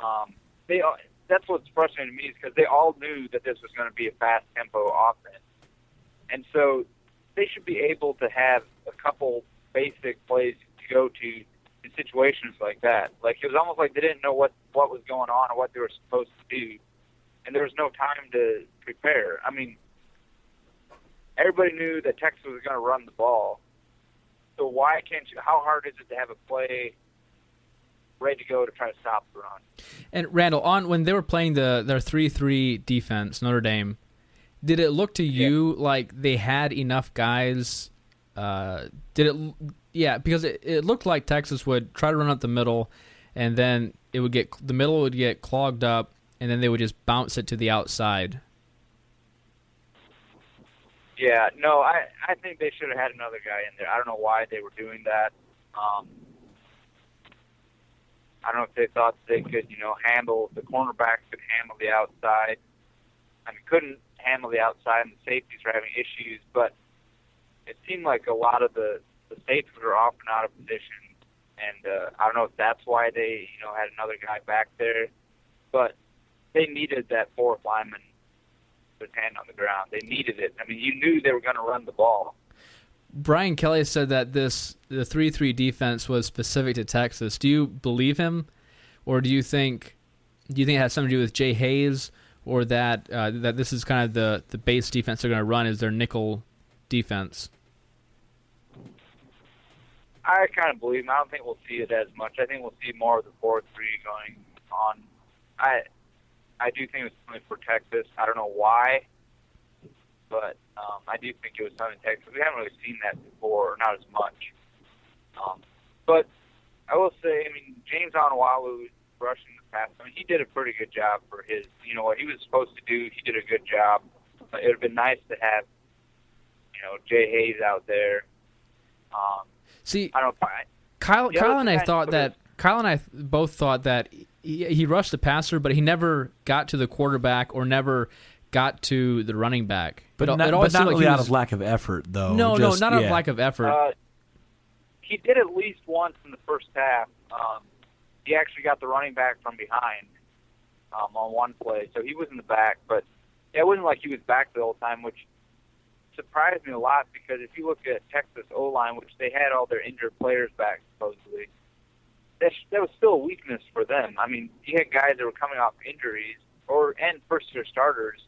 That's what's frustrating to me, is because they all knew that this was going to be a fast tempo offense, and so they should be able to have a couple basic plays to go to in situations like that. Like, it was almost like they didn't know what was going on or what they were supposed to do, and there was no time to prepare. I mean, everybody knew that Texas was going to run the ball, so why can't you? How hard is it to have a play ready to go to try to stop the run? And Randall, when they were playing their 3-3 defense, Notre Dame, did it look to you like they had enough guys? Because it looked like Texas would try to run up the middle, and then the middle would get clogged up, and then they would just bounce it to the outside. Yeah, no, I think they should have had another guy in there. I don't know why they were doing that. I don't know if they thought they could, handle, the cornerbacks could handle the outside. I mean, couldn't handle the outside, and the safeties were having issues, but it seemed like a lot of the safeties were off and out of position, and I don't know if that's why they, had another guy back there, but they needed that fourth lineman with his hand on the ground. They needed it. I mean, you knew they were going to run the ball. Brian Kelly said that the 3-3 defense was specific to Texas. Do you believe him, or do you think it has something to do with Jay Hayes, or that this is kind of the base defense they're going to run is their nickel defense? I kind of believe him. I don't think we'll see it as much. I think we'll see more of the 4-3 going on. I do think it was something for Texas. I don't know why, but I do think it was something in Texas. We haven't really seen that before, not as much. But I will say, I mean, James Anawalu rushing the pass, I mean, he did a pretty good job for his, what he was supposed to do. He did a good job. It would have been nice to have, Jay Hayes out there. See, I don't know. Kyle and I both thought that he rushed the passer, but he never got to the quarterback or never got to the running back. But not really out of lack of effort, though. No, not out of lack of effort. He did at least once in the first half. he actually got the running back from behind on one play. So he was in the back, but it wasn't like he was back the whole time, which surprised me a lot because if you look at Texas O-line, which they had all their injured players back supposedly, that was still a weakness for them. I mean, you had guys that were coming off injuries and first-year starters.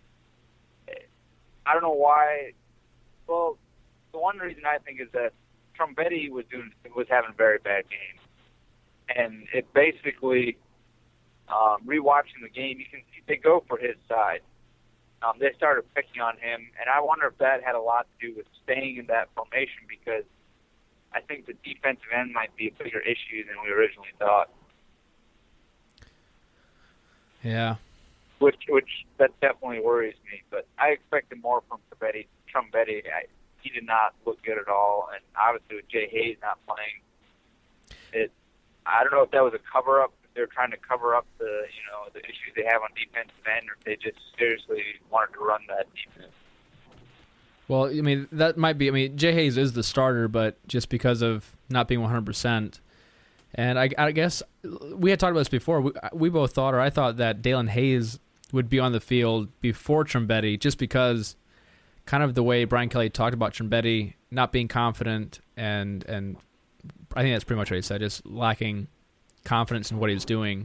I don't know why. Well, the one reason I think is that Trumbetti was having a very bad game, and it basically rewatching the game, you can see they go for his side. They started picking on him, and I wonder if that had a lot to do with staying in that formation because I think the defensive end might be a bigger issue than we originally thought. Yeah. Which that definitely worries me, but I expected more from Trumbetti. He did not look good at all, and obviously with Jay Hayes not playing, I don't know if that was a cover-up. If they're trying to cover up the issues they have on defensive end, or if they just seriously wanted to run that defense. Well, I mean, that might be. I mean, Jay Hayes is the starter, but just because of not being 100%. And I guess we had talked about this before. We both thought, or I thought, that Dalen Hayes would be on the field before Trumbetti, just because kind of the way Brian Kelly talked about Trumbetti not being confident, and I think that's pretty much what he said, just lacking confidence in what he's doing.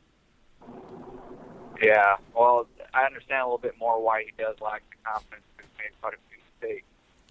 Yeah, well, I understand a little bit more why he does lack the confidence because he made quite a few mistakes.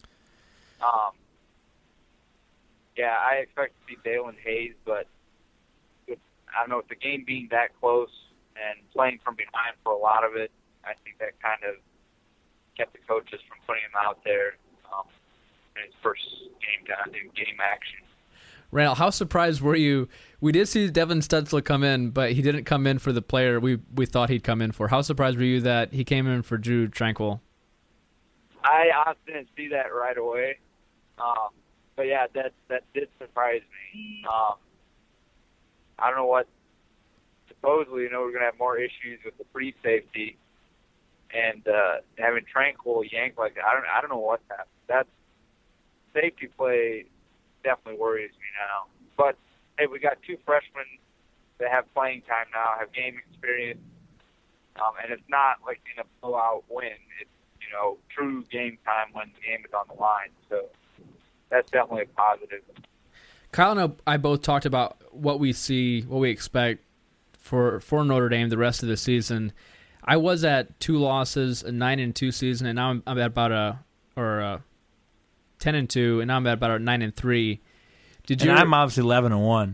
Yeah, I expect to see Dalen Hayes, but I don't know, with the game being that close and playing from behind for a lot of it, I think that kind of kept the coaches from putting him out there in his first game action. Randall, how surprised were you? We did see Devin Stutzla come in, but he didn't come in for the player we thought he'd come in for. How surprised were you that he came in for Drew Tranquill? I honestly didn't see that right away. But yeah, that did surprise me. I don't know what. Supposedly, we're going to have more issues with the free safety, and having Tranquill yank like that. I don't know what's happened. That safety play definitely worries me now. But hey, we got two freshmen that have playing time now, have game experience, and it's not like in a blowout win. It's true game time when the game is on the line. So that's definitely a positive. Kyle and I both talked about what we expect for Notre Dame the rest of the season. I was at 2 losses, a 9-2 season, and now I'm at about a 10-2, and now I'm at about a 9-3. I'm obviously 11-1.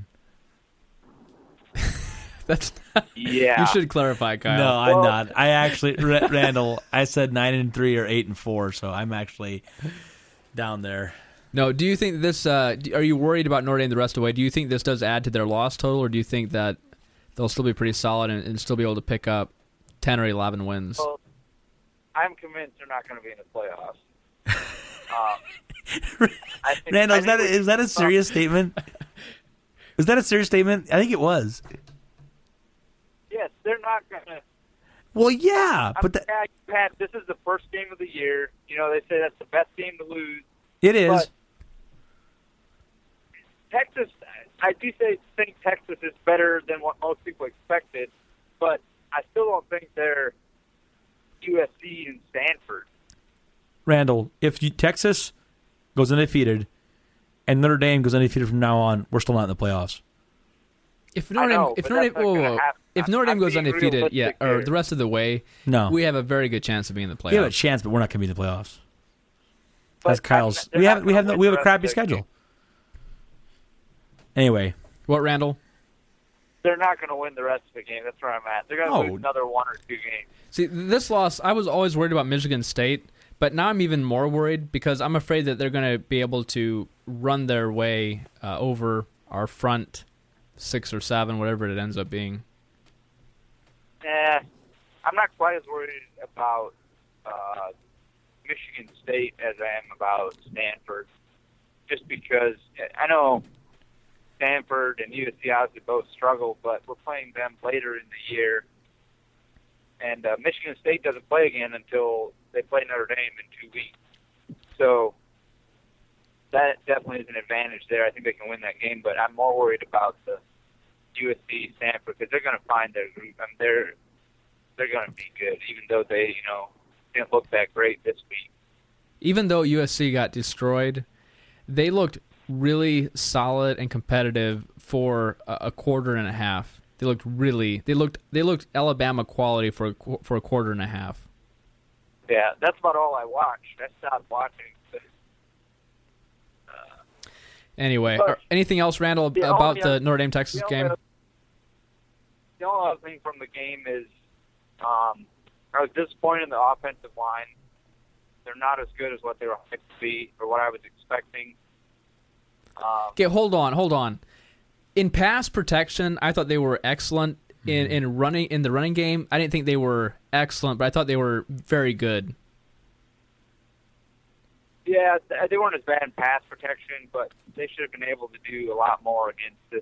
That's not, yeah. You should clarify, Kyle. No, I'm not. I actually, Randall, I said 9-3 or 8-4, so I'm actually down there. No, do you think this? Are you worried about Notre Dame the rest of the way? Do you think this does add to their loss total, or do you think that they'll still be pretty solid and still be able to pick up 10 or 11 wins? Well, I'm convinced they're not going to be in the playoffs. Randall, is that a serious statement? Was that a serious statement? I think it was. Yes, they're not going to. Well, yeah, but this is the first game of the year. They say that's the best game to lose. It is. But Texas, I do think Texas is better than what most people expected, but I still don't think they're USC and Stanford. Randall, if Texas goes undefeated and Notre Dame goes undefeated from now on, we're still not in the playoffs. If Notre Dame goes undefeated, or the rest of the way, no, we have a very good chance of being in the playoffs. We have a chance, but we're not going to be in the playoffs. But that's Kyle's. We have a crappy schedule. Anyway, what, Randall? They're not going to win the rest of the game. That's where I'm at. They're going to lose another 1 or 2 games. See, this loss, I was always worried about Michigan State, but now I'm even more worried because I'm afraid that they're going to be able to run their way over our front 6 or 7, whatever it ends up being. I'm not quite as worried about Michigan State as I am about Stanford, just because I know Stanford and USC obviously both struggle, but we're playing them later in the year. And Michigan State doesn't play again until they play Notre Dame in 2 weeks. So that definitely is an advantage there. I think they can win that game, but I'm more worried about the USC, Stanford, because they're going to find their group. I mean, they're going to be good, even though they didn't look that great this week. Even though USC got destroyed, they looked really solid and competitive for a quarter and a half. They looked Alabama quality for a quarter and a half. Yeah, that's about all I watched. I stopped watching. Anyway, But anything else, Randall, about the Notre Dame Texas game? The only other thing from the game is I was disappointed in the offensive line. They're not as good as what they were hoping to be or what I was expecting. Okay, hold on. In pass protection, I thought they were excellent. In the running game, I didn't think they were excellent, but I thought they were very good. Yeah, they weren't as bad in pass protection, but they should have been able to do a lot more against this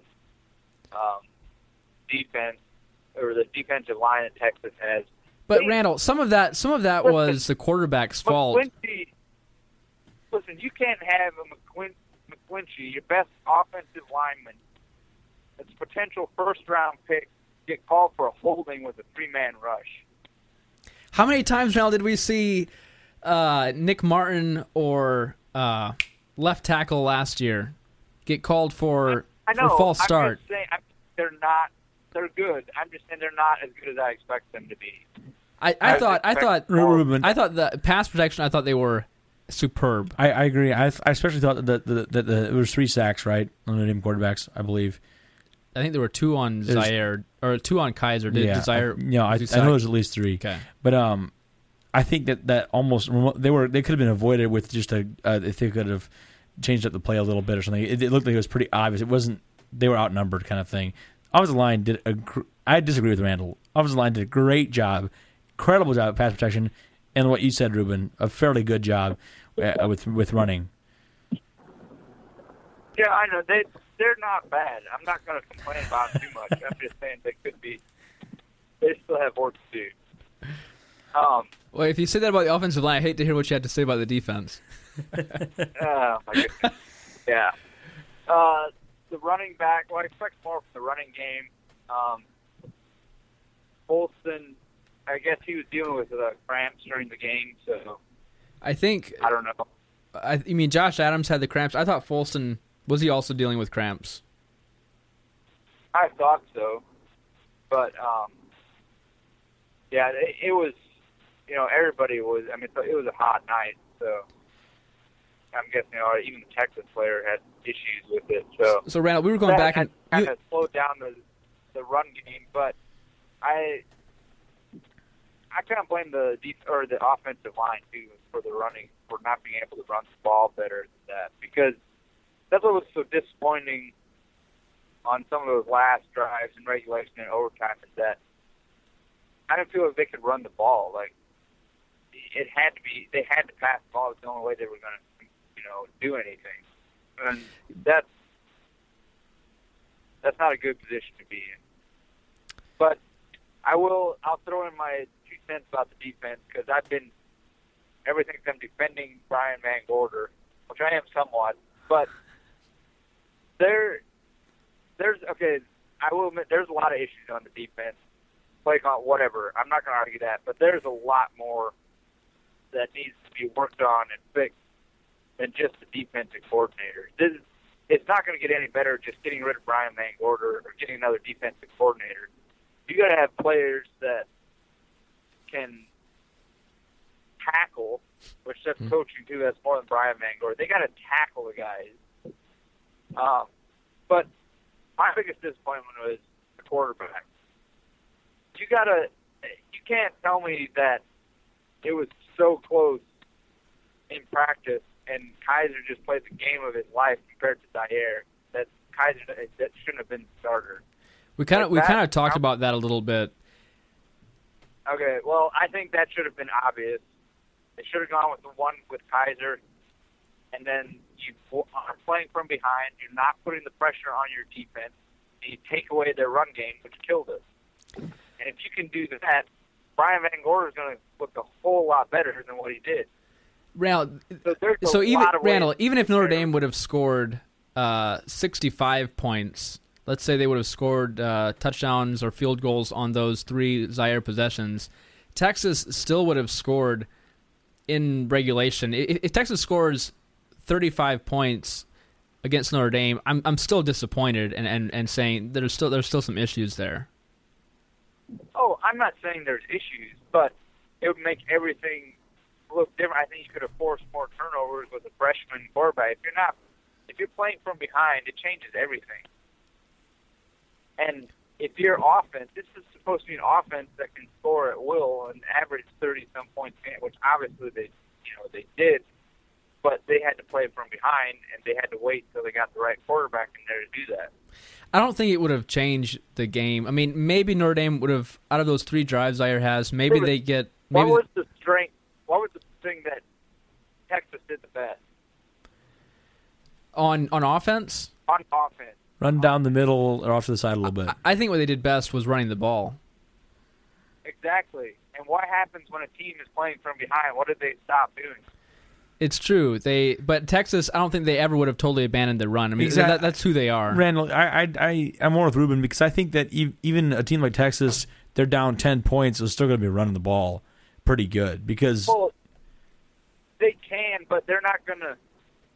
defense or the defensive line that Texas has. But Randall, some of that was the quarterback's fault. Listen, you can't have a McQuincy, your best offensive lineman, that's a potential first-round pick, get called for a holding with a three-man rush. How many times, Randall, did we see Nick Martin or left tackle last year get called for false start? I'm just saying, they're good. I'm just saying they're not as good as I expect them to be. I thought the pass protection, I thought they were superb. I agree. I especially thought that it was 3 sacks, right, on the Notre Dame quarterbacks, I believe. I think there were 2 on Zaire or 2 on Kaiser. Zaire? I know there's at least 3. Okay, but I think that almost they could have been avoided with just if they could have changed up the play a little bit or something. It looked like it was pretty obvious. It wasn't they were outnumbered kind of thing. Offensive line I disagree with Randall. Offensive line did a great job, incredible job at pass protection, and what you said, Ruben, a fairly good job with running. Yeah, I know they're not bad. I'm not going to complain about them too much. I'm just saying they still have work to do. Well, if you say that about the offensive line, I hate to hear what you had to say about the defense. Oh, my goodness. Yeah. The running back, I expect more from the running game. Folston, I guess he was dealing with cramps during the game, so I don't know. I mean, Josh Adams had the cramps. I thought Folston, was he also dealing with cramps? I thought so. But, yeah, it was, everybody was, I mean, it was a hot night, so I'm guessing even the Texas player had issues with it. So Randall, we were going back and kind of slowed down the run game, but I kind of blame the offensive line too for the running, for not being able to run the ball better than that, because that's what was so disappointing on some of those last drives in regulation and overtime is that I didn't feel like they could run the ball. Like they had to pass the ball. It's the only way they were going to do anything, and that's not a good position to be in. But I'll throw in my 2 cents about the defense, because ever since I'm defending Brian Van Gorder, which I am somewhat, but I will admit there's a lot of issues on the defense, play call, whatever. I'm not going to argue that, but there's a lot more that needs to be worked on and fixed than just the defensive coordinator. It's not going to get any better just getting rid of Brian Van Gorder or getting another defensive coordinator. You got to have players that can tackle, which that's coaching too. That's more than Brian Van Gorder. They got to tackle the guys. But my biggest disappointment was the quarterback. You can't tell me that it was so close in practice and Kaiser just played the game of his life compared to Zaire. That shouldn't have been the starter. We kind of talked about that a little bit. Okay, well, I think that should have been obvious. They should have gone with the one with Kaiser, and then you are playing from behind. You're not putting the pressure on your defense. And you take away their run game, which killed us. And if you can do that, Brian Van Gorder is going to look a whole lot better than what he did. Randall, even if Notre Dame would have scored 65 points, let's say they would have scored touchdowns or field goals on those 3 Zaire possessions, Texas still would have scored in regulation. If Texas scores 35 points against Notre Dame, I'm still disappointed and saying there's still some issues there. Oh, I'm not saying there's issues, but it would make everything look different. I think you could have forced more turnovers with a freshman quarterback. If you're playing from behind, it changes everything. And if your offense, this is supposed to be an offense that can score at will and average 30-some points a game, which obviously they did, but they had to play from behind, and they had to wait until they got the right quarterback in there to do that. I don't think it would have changed the game. I mean, maybe Notre Dame would have, out of those 3 drives Zaire has, maybe they get... What was the strength? What was the thing that Texas did the best? On offense? On offense. Run down the middle or off to the side a little bit. I think what they did best was running the ball. Exactly. And what happens when a team is playing from behind? What did they stop doing? It's true. But Texas, I don't think they ever would have totally abandoned the run. I mean, Exactly. that's who they are. Randall, I'm more with Ruben because I think that even a team like Texas, they're down 10 points, is still going to be running the ball pretty good because... Well, they can, but they're not going to...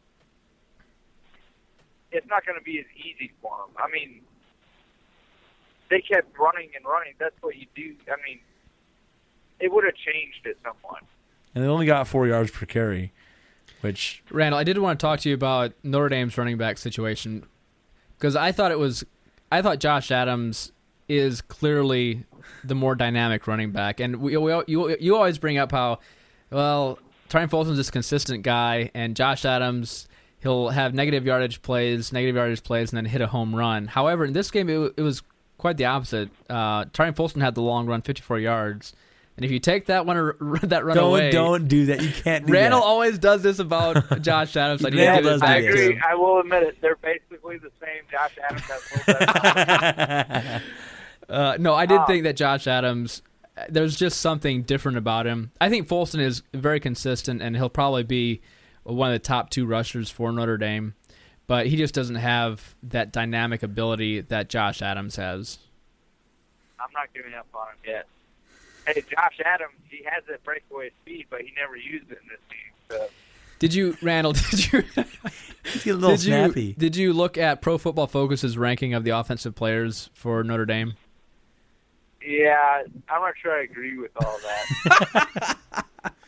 It's not going to be as easy for them. I mean, they kept running and running. That's what you do. I mean, it would have changed it somewhat. And they only got 4 yards per carry, which... Randall, I did want to talk to you about Notre Dame's running back situation because I thought Josh Adams is clearly the more dynamic running back. And you always bring up how, well, Tyron Folson's this consistent guy, and Josh Adams... He'll have negative yardage plays, and then hit a home run. However, in this game, it was quite the opposite. Tyron Folston had the long run, 54 yards. And if you take that run away... Don't do that. You can't do Randall that. always does this about Josh Adams. I agree. I will admit it. They're basically the same. Josh Adams has a little better. No, I did think that Josh Adams... There's just something different about him. I think Folston is very consistent, and he'll probably be... one of the top 2 rushers for Notre Dame, but he just doesn't have that dynamic ability that Josh Adams has. I'm not giving up on him yet. Hey, Josh Adams, he has that breakaway speed, but he never used it in this team. So. Did you, Randall? He's a little snappy. Did you look at Pro Football Focus's ranking of the offensive players for Notre Dame? Yeah, I'm not sure I agree with all that.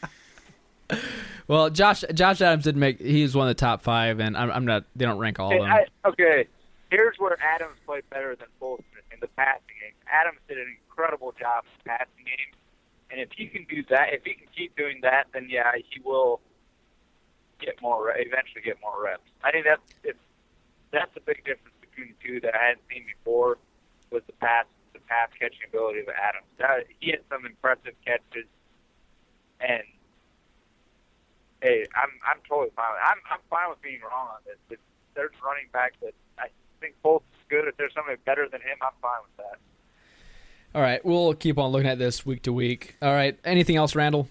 Well, Josh Adams did he's one of the top 5, and I'm not. They don't rank all of them. Okay, here's where Adams played better than Folston in the passing game. Adams did an incredible job in the passing game, and if he can do that, if he can keep doing that, then yeah, he will eventually get more reps. I think that's the big difference between the two that I hadn't seen before was the pass catching ability of Adams. He had some impressive catches, and. Hey, I'm totally fine with it. I'm fine with being wrong on this. If there's a running back that I think Folt's good, if there's somebody better than him, I'm fine with that. All right, we'll keep on looking at this week to week. All right, anything else, Randall?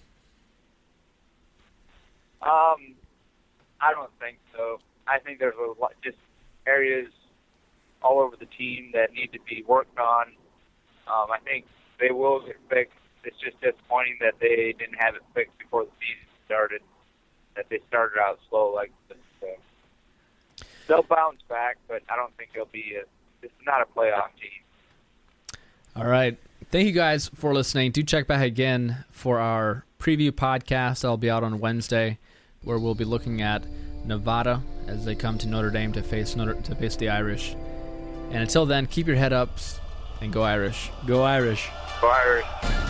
I don't think so. I think there's a lot, just areas all over the team that need to be worked on. I think they will get fixed. It's just disappointing that they didn't have it fixed before the season started. That they started out slow like this. So they'll bounce back, but I don't think it's not a playoff team. All right. Thank you guys for listening. Do check back again for our preview podcast. I'll be out on Wednesday, where we'll be looking at Nevada as they come to Notre Dame to face the Irish. And until then, keep your head up and go Irish. Go Irish. Go Irish.